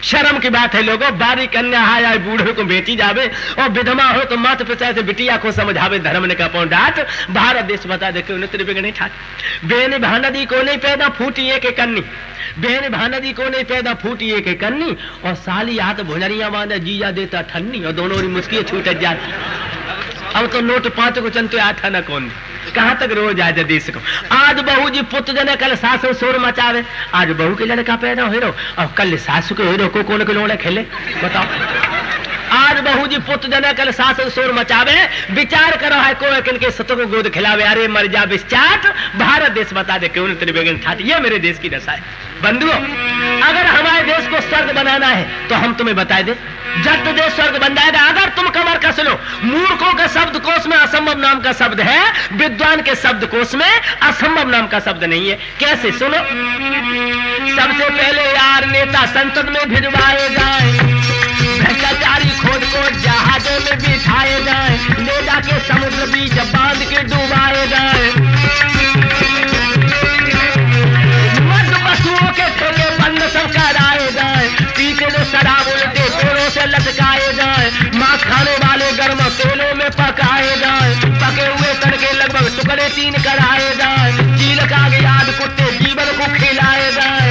शर्म की बात है लोगों, बारी कन्या हाय बूढ़े को बेटी जावे और विधवा हो तो मात पिता से बिटिया को समझावे धर्म ने का पौन डांट। भारत देश बता दे उन्हें तेरे बिगड़े ठाक। बेन भानदी को नहीं पैदा फूटी एक कन्नी, बेन भानदी को नहीं पैदा फूटी एक कन्नी, और साली हाथ भुजरिया बांधे जीजा देता ठन्नी, और दोनों मुस्किल छूट जाती। अब तो नोट 5 को चलते आता ना कौन, कहाँ तक रोज आए देश को। आज बहू जी पुत्र जने कल सासु शोर मचावे, आज बहू के लड़का पैदा हो रो और कल सासु के हो को कौन के लोड़े खेले बताओ। आज बहू जी पुत्र जने कल सासु शोर मचावे, विचार करो है को किनके सतों को गोद खिलावे, अरे मर जा बिस्चाट। भारत देश बता दे क्यों तेरे बेगन ठाट, ये मेरे देश की दशा है। बंधुओं, अगर हमारे देश को स्वर्ग बनाना है तो हम तुम्हें बता दे, जट देश स्वर्ग बन जाएगा अगर तुम कमर कस लो। मूर्खों के शब्द कोश में असंभव नाम का शब्द है, विद्वान के शब्द कोश में असंभव नाम का शब्द नहीं है। कैसे सुनो, सबसे पहले यार नेता संसद में भिजवाए जाए, भ्रष्टाचारी खोद खोद जहाजों में बिठाए जाए, ले जाके समुद्र बीच बांध के डुबाए जाए, मध्य पशुओं के ठेके बंद सब कराए जाए, पीछे जो शराब उल्टे पेड़ों से लटकाए जाए, मांस खाने वाले गर्म तेलों में पकाए जाए, पके हुए तड़के लगभग टुकड़े 3 कराए जाए, चील का याद कुत्ते जीवन को खिलाए जाए।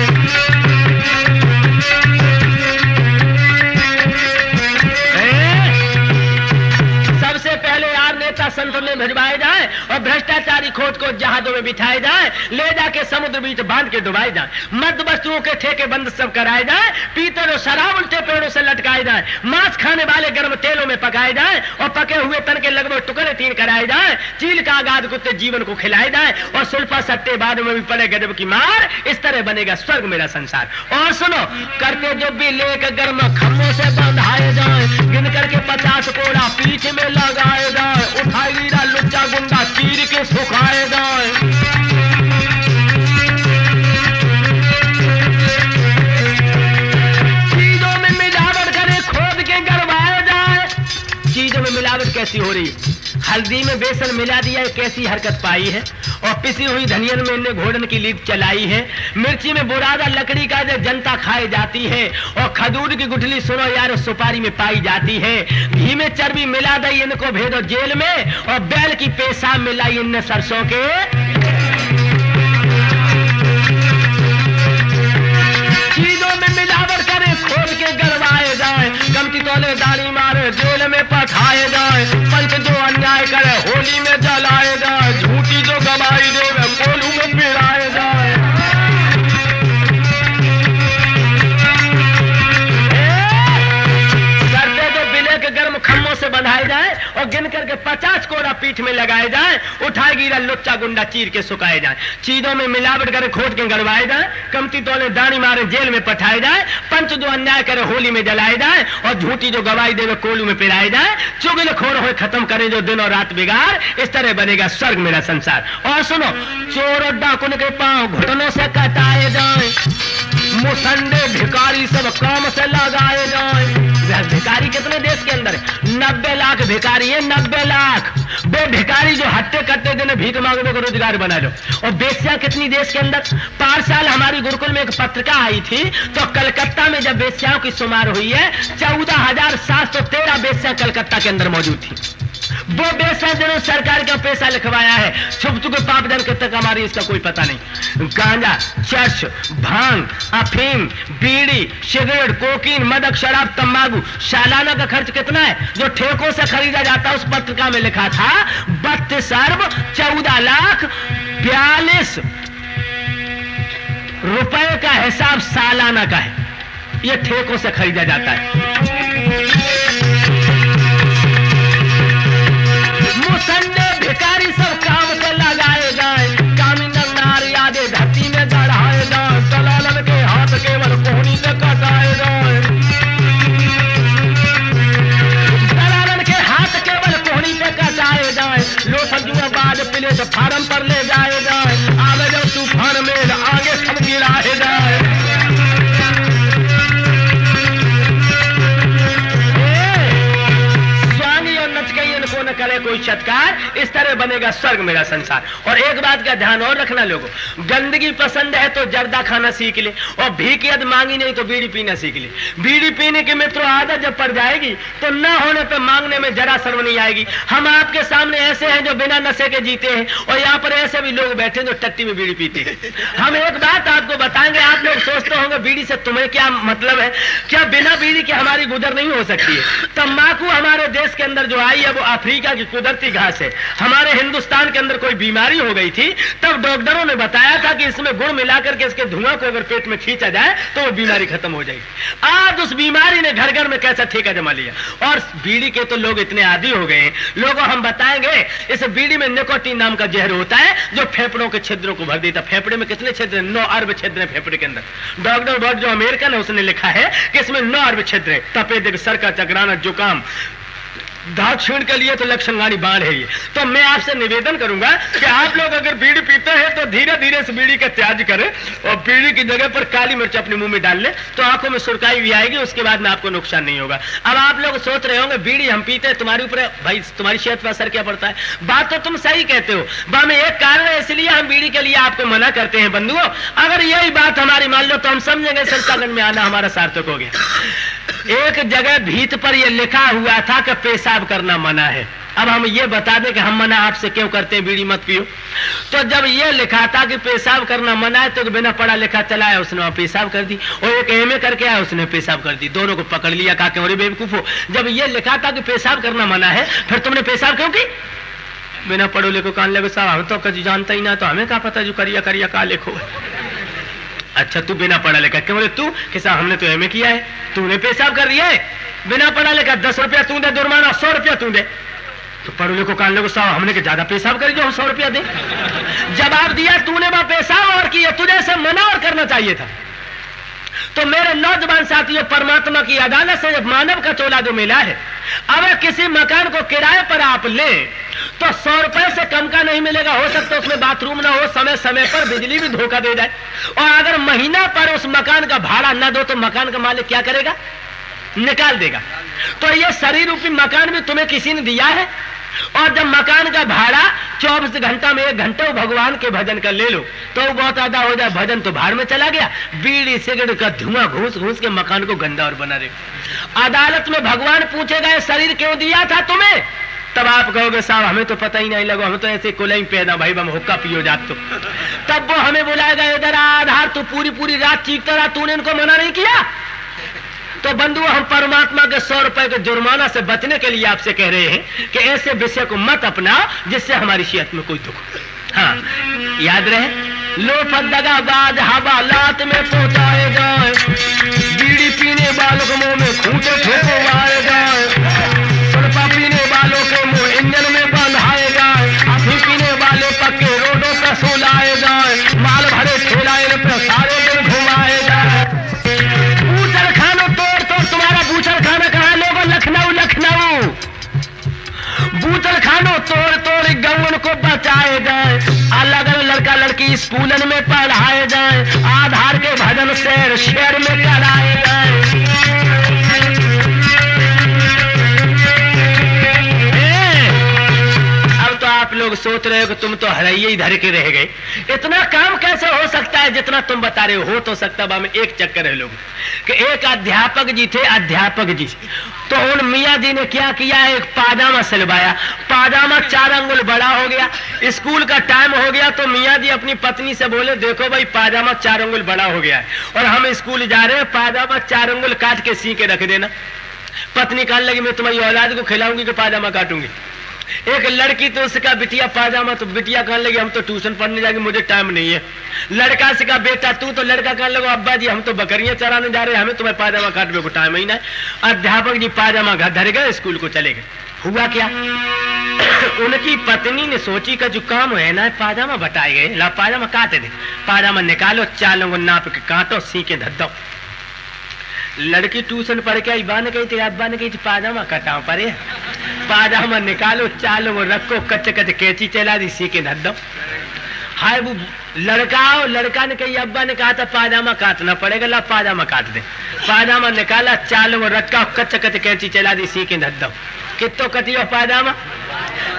सबसे पहले यार नेता संसद में भिजवाए जाए और भ्रष्टाचारी खोज को जहाजों में बिठाए जाए, ले जाके समुद्र बीच बांध के डुबाए जाए, मध्य वस्तुओं के ठेके बंद सब कराए जाए, पीतल और शराब उल्टे पेड़ों से लटकाए जाए, मांस खाने वाले गर्म तेलों में पकाए जाए और पके हुए तन के लगभग टुकड़े 3 कराए जाए, चील का आगाद कुत्ते जीवन को खिलाए जाए और सुल्फा सट्टे बाद में भी पड़े गजब की मार। इस तरह बनेगा स्वर्ग मेरा संसार। और सुनो, करते जो भी लेक गर्म खम्भों से बंधाए जाए, गिन करके 50 कोड़ा पीठ में लगाए जाए, उठाई गिरा लुच्चा गुंडा चीर के सुखाए जाए। चीजों में मिलावट करे खोद के गड़वाए जाए। चीजों में मिलावट कैसी हो रही है, हल्दी में बेसन मिला दिया है, कैसी हरकत पाई है, और पिसी हुई धनियन में इनने घोड़न की लीद चलाई है, मिर्ची में बुरादा लकड़ी का जो जनता खाई जाती है, और खजूर की गुठली सुनो यार सुपारी में पाई जाती है, घी में चर्बी मिला दी इनको भेदो जेल में, और बैल की पेशाब मिलाई इनने सरसों के। चीजों में मिलावट करे खोद के गड़वाए जाए, गमती तोले दाढ़ी मारे जेल में पठाए जाए, पंच जो अन्याय करे होली में जलाए जाए, झूठी जो गवाही दे कोलू में पिराए जाए। करते जो बिले के गर्म खम्भों से बंधाए जाए और गिन करके 50 कोड़ा पीठ में लगाए जाए, उठाए गिरा लुच्चा गुंडा चीर के सुखाए जाए। चीजों में मिलावट करे खोद के गड़वाए जाए, कमती तोले दाढ़ी मारे जेल में पठाए जाए, पंच जो अन्याय करे होली में जलाए जाए और झूठी जो गवाही देवे कोलू में पिराए जाए, चुगल खोर हो खत्म करे जो दिन और रात बिगाड़। इस तरह बनेगा स्वर्ग मेरा संसार। और सुनो, चोर और डाकुन के पांव घुटनों से कटाए जाए, मुसंडे भिखारी सब काम से लगाए जाए। भिखारी कितने देश के अंदर 90 लाख भिखारी है, 90 लाख। बे भिखारी जो हट्टे कट्टे दिन भीख मांगने को रोजगार बना लो। और बेस्या कितनी देश के अंदर। 5 साल हमारी गुरुकुल में एक पत्रिका आई थी, तो कलकत्ता में जब बेस्याओं की शुमार हुई है 14,713 बेस्या कलकत्ता के अंदर मौजूद थी। वो बेस्या जिन्होंने सरकार का पैसा लिखवाया है, छुप छुप पाप जन के तक हमारी इसका कोई पता नहीं। गांजा, चर्च, भांग, अफीम, बीड़ी, सिगरेट, कोकीन, मदक, शराब, तंबाकू, सालाना का खर्च कितना है जो ठेकों से खरीदा जाता है। उस पत्रिका में लिखा था 32 अरब 14 लाख 42 रुपए का हिसाब सालाना का है, ये ठेकों से खरीदा जाता है। मुसन्ने भिखारी सब काम से लगाए जाए, कामी नार यादे धरती में गढ़ाए जाए, दलालन के हाथ केवल कोहनी से कटाए जाए, दलालन के हाथ केवल कोहनी से कटाए जाए। लोथन जुआ बाद प्लेट फार्म पर ले जाए जाए, आगे जब तूफान में आगे सब गिराए जाए। बने कोई सत्कार, इस तरह बनेगा स्वर्ग मेरा संसार। और एक बात का ध्यान और रखना लोगों, गंदगी पसंद है तो जर्दा खाना सीख ले, और भीख यदि मांगी नहीं तो बीड़ी पीना सीख ले। बीड़ी पीने की मित्रों आदत जब पड़ जाएगी तो न होने पर मांगने में जरा शर्म नहीं आएगी। हम आपके सामने ऐसे हैं जो बिना नशे के जीते हैं, और यहाँ पर ऐसे भी लोग बैठे जो टट्टी में बीड़ी पीते हैं। हम एक बात आपको बताएंगे, आप लोग सोचते होंगे बीड़ी से तुम्हें क्या मतलब है, क्या बिना बीड़ी के हमारी गुजर नहीं हो सकती है? तंबाकू हमारे देश के अंदर जो आई है वो अफ्रीका की कुदरती घास है। हमारे हिंदुस्तान के अंदर कोई बीमारी हो गई थी, तब डॉक्टरों ने बताया था कि इसमें गुड़ मिलाकर के इसके धुआं को अगर पेट में खींचा जाए तो वो बीमारी खत्म हो जाएगी। आज उस बीमारी ने घर घर में कैसा ठेका जमा लिया, और बीड़ी के तो लोग इतने आदी हो गए हैं। लोगों हम बताएंगे, इस बीड़ी में निकोटीन नाम का जहर होता है जो फेफड़ों के छिद्रों को भर देता। फेफड़े में कितने छिद्र? 9 अरब छिद्र हैं फेफड़े के अंदर। डॉक्टर बर्ड जो अमेरिकन है उसने लिखा है कि इसमें 9 अरब छिद्र है। तपेदिक, सर का चकराना, जुकाम, दांत छीण के लिए तो लक्षणगाड़ी बाढ़ है ये। तो मैं आपसे निवेदन करूंगा कि आप लोग अगर बीड़ी पीते हैं तो धीरे धीरे इस बीड़ी का त्याग करें, और बीड़ी की जगह पर काली मिर्च अपने मुंह में डाल ले तो आंखों में सुरकाई भी आएगी, उसके बाद में आपको नुकसान नहीं होगा। अब आप लोग सोच रहे होंगे बीड़ी हम पीते हैं, तुम्हारे ऊपर भाई तुम्हारी सेहत पर असर क्या पड़ता है? बात तो तुम सही कहते हो, में एक कारण है, इसलिए हम बीड़ी के लिए आपको मना करते हैं। बंधुओं, अगर यही बात हमारी मान लो तो हम समझेंगे संस्थागण में आना हमारा सार्थक हो गया। एक जगह भीत पर यह लिखा हुआ था कि पेशाब करना मना है। अब हम ये बता दें कि हम मना आपसे क्यों करते हैं बीड़ी मत पियो। तो जब ये लिखा था कि पेशाब करना मना है तो बिना पढ़ा लिखा चला है, उसने पेशाब कर दी, और एक एमए करके आया उसने पेशाब कर दी। दोनों को पकड़ लिया, कहा क्यों रे बेवकूफो, जब ये लिखा था कि पेशाब करना मना है फिर तुमने पेशाब क्यों की? बिना पढ़ो लिखो कान लेगो साहब, हम तो कभी जानता ही ना, तो हमें क्या पता जो करिया करिया का लिखो। अच्छा तू बिना पढ़ा लिखा क्यों रे? तू कि साहब हमने तो एमए किया है, तूने पेशाब कर दिया है बिना पढ़ा लिखा, 10 रुपया तू दे जुर्माना, 100 रुपया तू दे। तो पढ़ो लिखो कान लोगो साहब हमने के ज्यादा पेशाब करी जो हम 100 रुपया दे। जवाब दिया तूने वहां पेशाब और किया, तुझे से मना और करना चाहिए था। तो मेरे नौजवान साथियों, परमात्मा की अदालत से जब मानव का चोला जो मिला है, अगर किसी मकान को किराए पर आप लें तो 100 रुपए से कम का नहीं मिलेगा। हो सकता है उसमें बाथरूम ना हो, समय समय पर बिजली भी धोखा दे जाए, और अगर महीना पर उस मकान का भाड़ा ना दो तो मकान का मालिक क्या करेगा? निकाल देगा। तो ये शरीर रूपी मकान भी तुम्हें किसी ने दिया है, और जब मकान का भाड़ा 24 घंटा में 1 घंटा भगवान के भजन का ले लो तो बहुत ज्यादा हो जाए, भजन तो भाड़ में चला गया। बीड़ी सिगरेट का धुआं घूस घूस के मकान को गंदा और बना रहे। अदालत में भगवान पूछेगा ये शरीर क्यों दिया था तुम्हें? तब आप कहोगे साहब हमें तो पता ही नहीं लगा, हम तो ऐसे कोला ही पैदा भाई बम हुक्का पियो जात। तो तब वो हमें बुलाएगा, इधर आधार तू पूरी रात चीखता रहा, तूने इनको मना नहीं किया। तो बंधुओं, हम परमात्मा के 100 रुपए के जुर्माना से बचने के लिए आपसे कह रहे हैं कि ऐसे विषय को मत अपनाओ जिससे हमारी सेहत में कोई दुख हो। हाँ याद रहे, लोफत दगाबाज हवालात में पहुंचाए जाए, बीड़ी पीने वालों के मुंह में खूंटे ठोकवाए जाए, सुरपा पीने वालों के मुंह इंजन में बंधाए जाए, अफीम पीने वाले पक्के रोडों पर सुलाए जाए, माल भरे ठेलाए पे सारे दिन घुमाए जाए। बूचर खानो तोड़ तोड़, तुम्हारा बूचर खाना कहाँ लोगों? लखनऊ लखनऊ। बूचर खानो तोड़ तोड़ गौन को बचाए जाए, अलग अलग लड़का लड़की स्कूलन में पढ़ाए जाए, आधार के भजन शहर शहर में कराए जाए। आप लोग सोच रहे हो कि तुम तो हरैये ही धर के रह गए, इतना काम कैसे हो सकता है जितना तुम बता रहे हो तो सकता है। एक चक्कर है लोग कि एक अध्यापक जी थे, अध्यापक जी, तो उन मियाँ जी ने क्या किया, एक पाजामा सिलवाया, पाजामा 4 अंगुल बड़ा हो गया। स्कूल का टाइम हो गया तो मियाँ जी अपनी पत्नी से बोले देखो भाई पाजामा 4 अंगुल बड़ा हो गया है और हम स्कूल जा रहे हैं, पाजामा 4 अंगुल काट के सी के रख देना। पत्नी कहने लगी मैं तुम्हारी औलाद को खिलाऊंगी कि पाजामा काटूंगी। एक लड़की तो उसका बिटिया पाजामा, तो बिटिया कहने लगी हम तो ट्यूशन पढ़ने जाएंगे, मुझे टाइम नहीं है। लड़का से कहा बेटा तू, तो लड़का कहने लगा अब्बा जी हम तो बकरियां चराने जा रहे हैं, हमें तुम्हें पाजामा काटने को टाइम ही नहीं। अध्यापक जी पाजामा धर गए, स्कूल को चले गए। हुआ क्या, उनकी पत्नी ने सोची का जो काम है ना, पाजामा बटाए गए, ला पाजामा काटे दे, पाजामा निकालो, 4 लोगों नाप के काटो, सी के धर दो। लड़की ट्यूशन पढ़ के अब्बा ने कही थी, अब्बा ने कही थी पाजामा कटाओ परे, पाजामा निकालो, 4 लोगों रखो, कच्चे कच्चे कैची चला दी, सी के धर दो। हाय वो लड़का ने कही अब्बा ने कहा था पाजामा काटना पड़ेगा, ला पाजामा काट दे। पाजामा निकाला, 4 लोगों रखा, कच्चे कच्चे कैची चला दी, सी के धर दो। कितो कटियो पाजामा?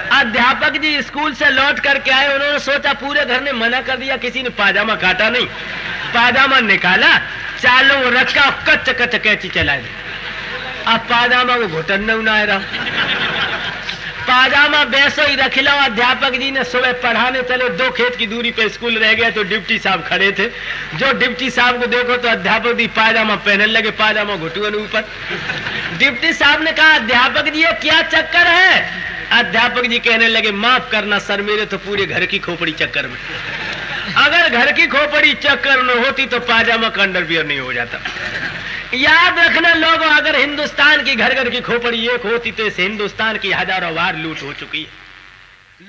अध्यापक जी स्कूल से लौट करके आए, उन्होंने सोचा पूरे घर ने मना कर दिया, किसी ने पाजामा काटा नहीं, पाजामा निकाला, चालों रखा, कच कच कैची चला दी। अब पाजामा को घुटन न रहा, पाजामा वैसे ही रख लो। अध्यापक जी ने सुबह पढ़ाने चले, 2 खेत की दूरी पे स्कूल रह गया, तो डिप्टी साहब खड़े थे। जो डिप्टी साहब को देखो तो अध्यापक जी पाजामा पहनने लगे, पाजामा घुटुअन ऊपर। डिप्टी साहब ने कहा, अध्यापक जी ये क्या चक्कर है? अध्यापक जी कहने लगे, माफ करना सर, मेरे तो पूरे घर की खोपड़ी चक्कर में। अगर घर की खोपड़ी चक्कर में होती तो पाजामा का अंडरवियर नहीं हो जाता। याद रखना लोगों, अगर हिंदुस्तान की घर घर की खोपड़ी एक होती तो इस हिंदुस्तान की हजारों बार लूट हो चुकी है।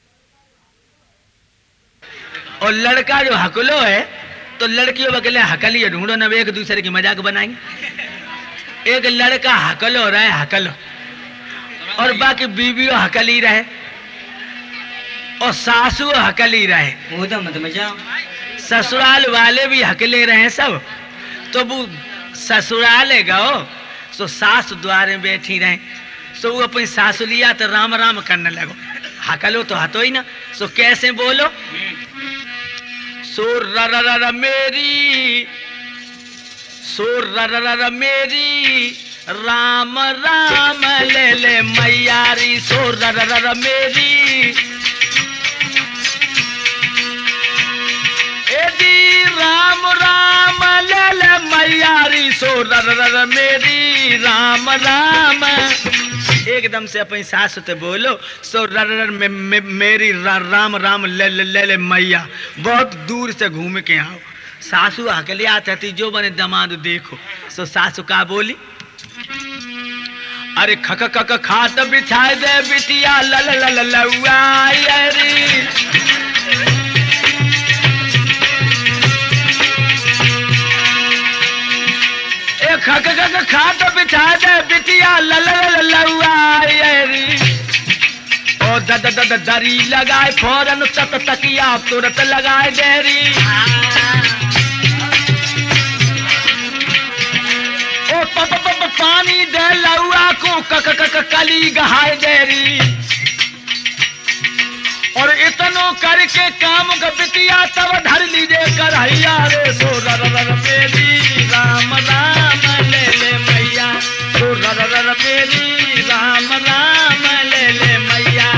और लड़का जो हकलो है तो लड़कियों अकेले हकली ढूंढो ना, एक दूसरे की मजाक बनाएंगे। एक लड़का हकलो रहे, हकलो, और बाकी बीवियों हकली रहे और सासू हकली रहे, वो तो मत मजा। ससुराल वाले भी हकले रहे सब। तो वो ससुराले गो सो सास द्वारे बैठी रहे, सो वो अपनी सासु लिया तो राम राम करने लगो। हकलो तो हतो ही ना, सो कैसे बोलो? सो र मेरी, सो र मेरी, राम राम ले ले मैयारी, सो र मेरी, एदी राम राम ले ले मैयारी, सो र मेरी, राम राम। एकदम से अपनी सास से बोलो, सो र मेरी राम राम ले ले मैया, बहुत दूर से घूम के आओ। सासू हकले आती थी, जो बने दमाद देखो। सो सासू का बोली, अरे खक खक खात बिछाए दे बिटिया, ल ल ल लउआरी, ए खक खक खात बिछाए दे बिटिया, ल ल ल लउआरी, ओ द द द दरी लगाए फौरन तत तकिया तुरंत लगाए देरी, ओ पप पप पानी दे लउआ को कक कक कली गहाए देरी। और इतनो करके काम का बिटिया तब धर लीजे करहैया रे, सो र मेरी राम राम ले ले मैया, सो र मेरी राम राम ले ले मैया।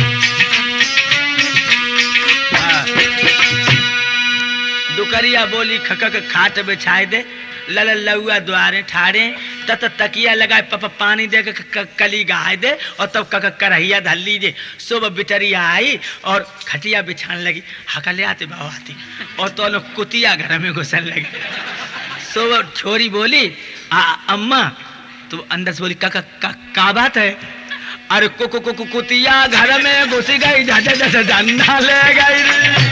दुकरिया बोली, खक खाट बिछाए दे, लल लउआ द्वारे ठाड़े, तत तकिया लगाए, पप पानी दे के कली गहाए दे, और तब करहिया धर लीजिए। सुबह बिटरिया आई और खटिया बिछाने लगी, हकले आते बाबाती, और तो लोग कुतिया घर में घुसन लगी। सुबह छोरी बोली, अम्मा, तो अंदर से बोली, का बात है? अरे कुतिया घर में घुस गई, झंडा ले गई।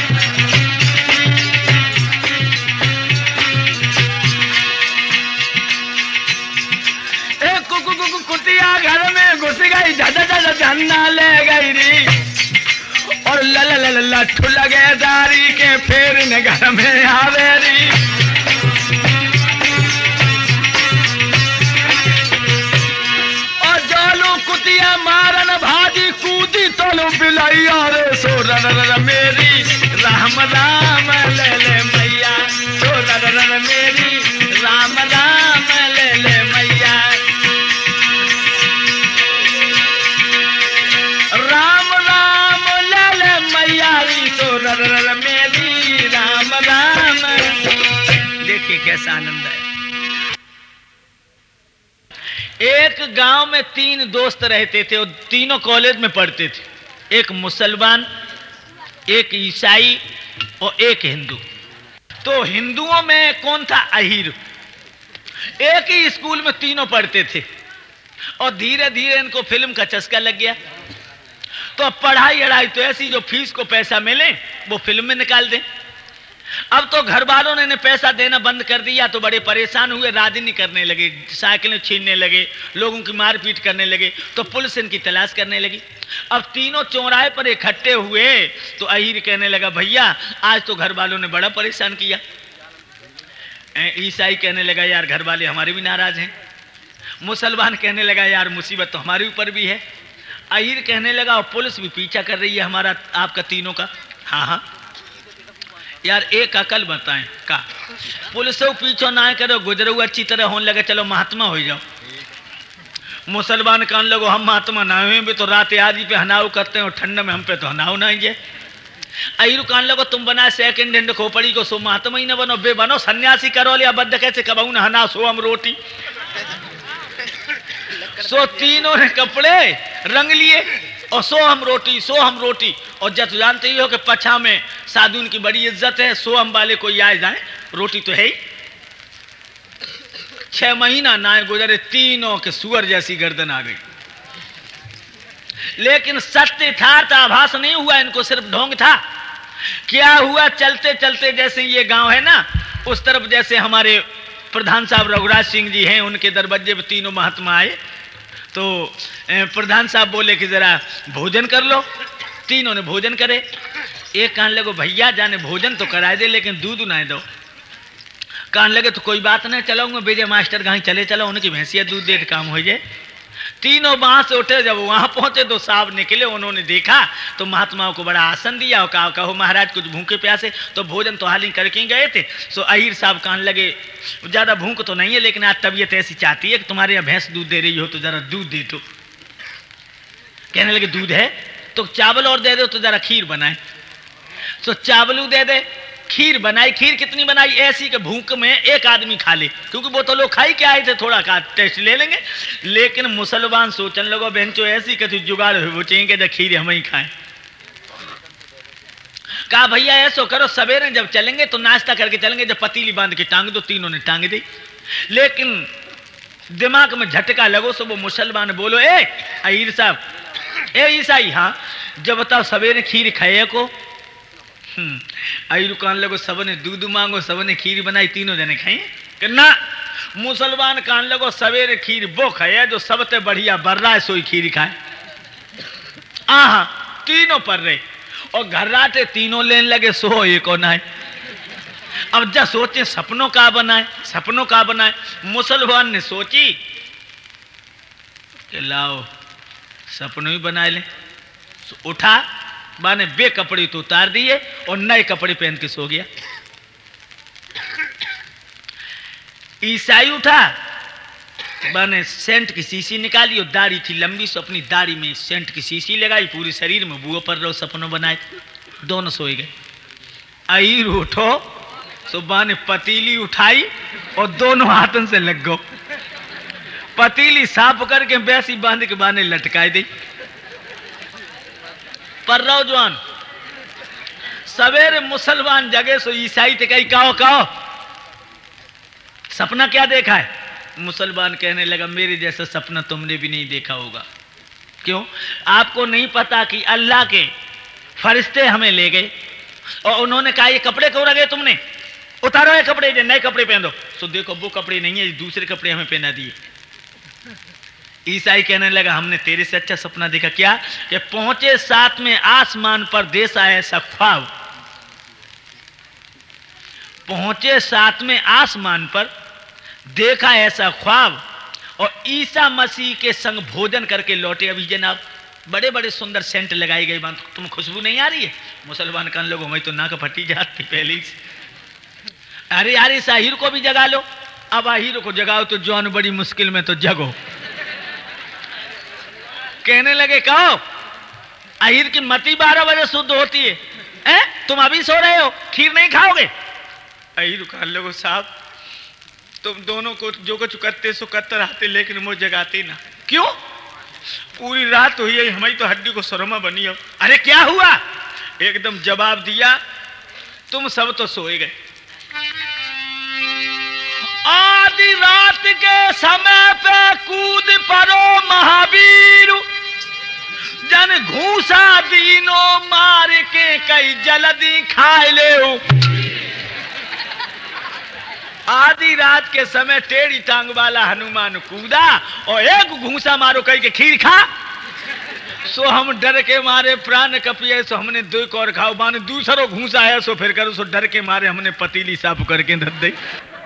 कुतिया घर में घुस गई, झंडा ले गई री, और लट्ठू लगे दारी के, फिर ने घर में आवे री। और जोलू कुतिया मारन भाजी, कूदी तोलू बिलैया रे, सो र मेरी राम राम ले ले मैया, सो र मेरी राम राम ले ले मैया। राम राम ले ले मैयारी, सो र मेरी राम राम। देखिए कैसा आनंद है। एक गांव में 3 दोस्त रहते थे, और तीनों कॉलेज में पढ़ते थे। एक मुसलमान, एक ईसाई और एक हिंदू। तो हिंदुओं में कौन था? अहीर। एक ही स्कूल में तीनों पढ़ते थे, और धीरे धीरे इनको फिल्म का चस्का लग गया। तो पढ़ाई अड़ाई तो ऐसी, जो फीस को पैसा मिले वो फिल्म में निकाल दें। अब तो घर वालों ने पैसा देना बंद कर दिया, तो बड़े परेशान हुए, राजनी करने लगे, साइकिलें छीनने लगे, लोगों की मारपीट करने लगे, तो पुलिस इनकी तलाश करने लगी। अब तीनों चौराहे पर इकट्ठे हुए, तो अहीर कहने लगा, भैया आज तो घर वालों ने बड़ा परेशान किया। ईसाई कहने लगा, यार घर वाले हमारे भी नाराज हैं। मुसलमान कहने लगा, यार मुसीबत तो हमारे ऊपर भी है। अहीर कहने लगा और पुलिस भी पीछा कर रही है हमारा आपका तीनों का। हाँ हाँ यार एक अकल बताएं का, पुलिस पीछो ना करो, गुजरो अच्छी तरह होने लगे, चलो महात्मा हो जाओ। मुसलमान कान लगो हम महात्मा ना हुए भी तो रात आदि पे हनाव करते हैं और ठंड में हम पे तो हनाव ना ही। अहीर कान लगो तुम बना सेकंड हैंड खोपड़ी को, सो महात्मा ही ना बनो, बे बनो सन्यासी करो लिया बद्ध कैसे कबाऊ ना हना सो हम रोटी। सो तीनों ने कपड़े रंग लिए और सो हम रोटी सो हम रोटी। और जब जानते ही हो कि पछा में साधुन की बड़ी इज्जत है, सो हम वाले कोई आए जाए रोटी तो है ही। 6 महीना ना गुजरे, तीनों के सुअर जैसी गर्दन आ गई। लेकिन सत्य था आभास नहीं हुआ, इनको सिर्फ ढोंग था। क्या हुआ, चलते चलते जैसे ये गांव है ना उस तरफ, जैसे हमारे प्रधान साहब रघुराज सिंह जी हैं, उनके दरवाजे पे तीनों महात्मा आए तो प्रधान साहब बोले कि जरा भोजन कर लो। तीनों ने भोजन करे। एक कहने लगे भैया जाने भोजन तो करा दे लेकिन दूध ना दो। कहने लगे तो कोई बात नहीं, चलाऊंगा विजय मास्टर कहीं चले चलो, उनकी भैंसिया दूध दे काम हो जाए। तीनों वहां से उठे, जब वहां पहुंचे तो साहब निकले, उन्होंने देखा तो महात्माओं को बड़ा आसन दिया और कहा कहो महाराज कुछ भूखे प्यासे, तो भोजन तो हाल ही करके गए थे। सो अहीर साहब कहने लगे ज्यादा भूख तो नहीं है लेकिन आज तबीयत ऐसी चाहती है कि तुम्हारे यहाँ भैंस दूध दे रही हो तो जरा दूध दे दो। कहने लगे दूध है तो चावल और दे दो तो जरा खीर बनाए। सो चावलू दे दे, खीर बनाई। खीर कितनी बनाई, ऐसी कि भूख में एक आदमी खा ले, क्योंकि वो तो लोग खाई के आए थे, थोड़ा का टेस्ट ले लेंगे। लेकिन मुसलमान सोचने लगो बेंचो ऐसी कि जुगाड़ हो वो चाहिए जब खीर हम ही खाएं। कहा भैया ऐसो करो सवेरे जब चलेंगे तो नाश्ता करके चलेंगे, जब पतीली बांध के टांग दो। तीनों ने टांग दी। लेकिन दिमाग में झटका लगो सो वो मुसलमान बोलो ए अहीर साहब, ए ईसाई, हाँ जब बताओ सवेरे खीर खाए को। अहीर कान लगो सबने दूध मांगो, सबने खीर बनाई, तीनों जने खाए कि ना। मुसलमान कान लगो सवेरे खीर वो खाए जो सबसे बढ़िया बर रहा है सोई खीर खाए। आहा तीनों पर रहे और घर्राटे तीनों लेने लगे, सो एक और ना। अब जब सोचे सपनों का बनाए, सपनों का बनाए। मुसलमान ने सोची कि लाओ सपनों ही बना ले। उठा माने बे कपड़े तो उतार दिए और नए कपड़े पहन के सो गया। ईसाई उठा माने सेंट की शीशी निकाली और दाढ़ी थी लंबी, सो अपनी दाढ़ी में सेंट की शीशी लगाई, पूरी शरीर में बुआ पर रहो, सपनों बनाए। दोनों सोए गए। अहीर उठो सो बाने पतीली उठाई और दोनों हाथों से लग गो। पतीली साफ करके बैसी बांध के बाने लटकाई दी। पर रहो जवान सवेरे मुसलमान जगे सो ईसाई थे कही कहो कहो सपना क्या देखा है। मुसलमान कहने लगा मेरे जैसा सपना तुमने भी नहीं देखा होगा। क्यों? आपको नहीं पता कि अल्लाह के फरिश्ते हमें ले गए और उन्होंने कहा ये कपड़े क्यों रखे तुमने, उतारो ये कपड़े, जो नए कपड़े पहन दो। सो देखो वो कपड़े नहीं है, दूसरे कपड़े हमें पहना दिए। ईसाई कहने लगा हमने तेरे से अच्छा सपना देखा। क्या? कि पहुंचे साथ में आसमान पर देश आया ऐसा ख्वाब। पहुंचे साथ में आसमान पर देखा ऐसा ख्वाब और ईसा मसीह के संग भोजन करके लौटे। अभी जनाब बड़े बड़े सुंदर सेंट लगाई गई, बात तुम खुशबू नहीं आ रही है? मुसलमान कान लोगों में तो नाक फटी जाती पहले ही। अरे यार इस अहीर को भी जगा लो। अब अहीर को जगाओ तो जौन बड़ी मुश्किल में तो जगो। कहने लगे कहो अहीर की मती 12 बजे शुद्ध होती है, तुम अभी सो रहे हो, खीर नहीं खाओगे? अहीर कान लोगो साहब तुम दोनों को जो कुछ करते सो करते रहते लेकिन मुझे जगाते ना। क्यों? पूरी रात हुई है हमारी तो हड्डी को शर्मा बनी हो। अरे क्या हुआ? एकदम जवाब दिया तुम सब तो सोए गए। आधी रात के समय पे कूद पड़ो महावीर, जन घूसा दीनो मार के कई जल्दी खाए ले। आधी रात के समय टेढ़ी टांग वाला हनुमान कूदा और एक घूसा मारो कई के खीर खा। सो हम डर के मारे प्राण कपिए, सो हमने 2 और खाओ, माने दूसरो घूसा है सो फिर करो, सो डर के मारे हमने पतीली साफ करके धर दी।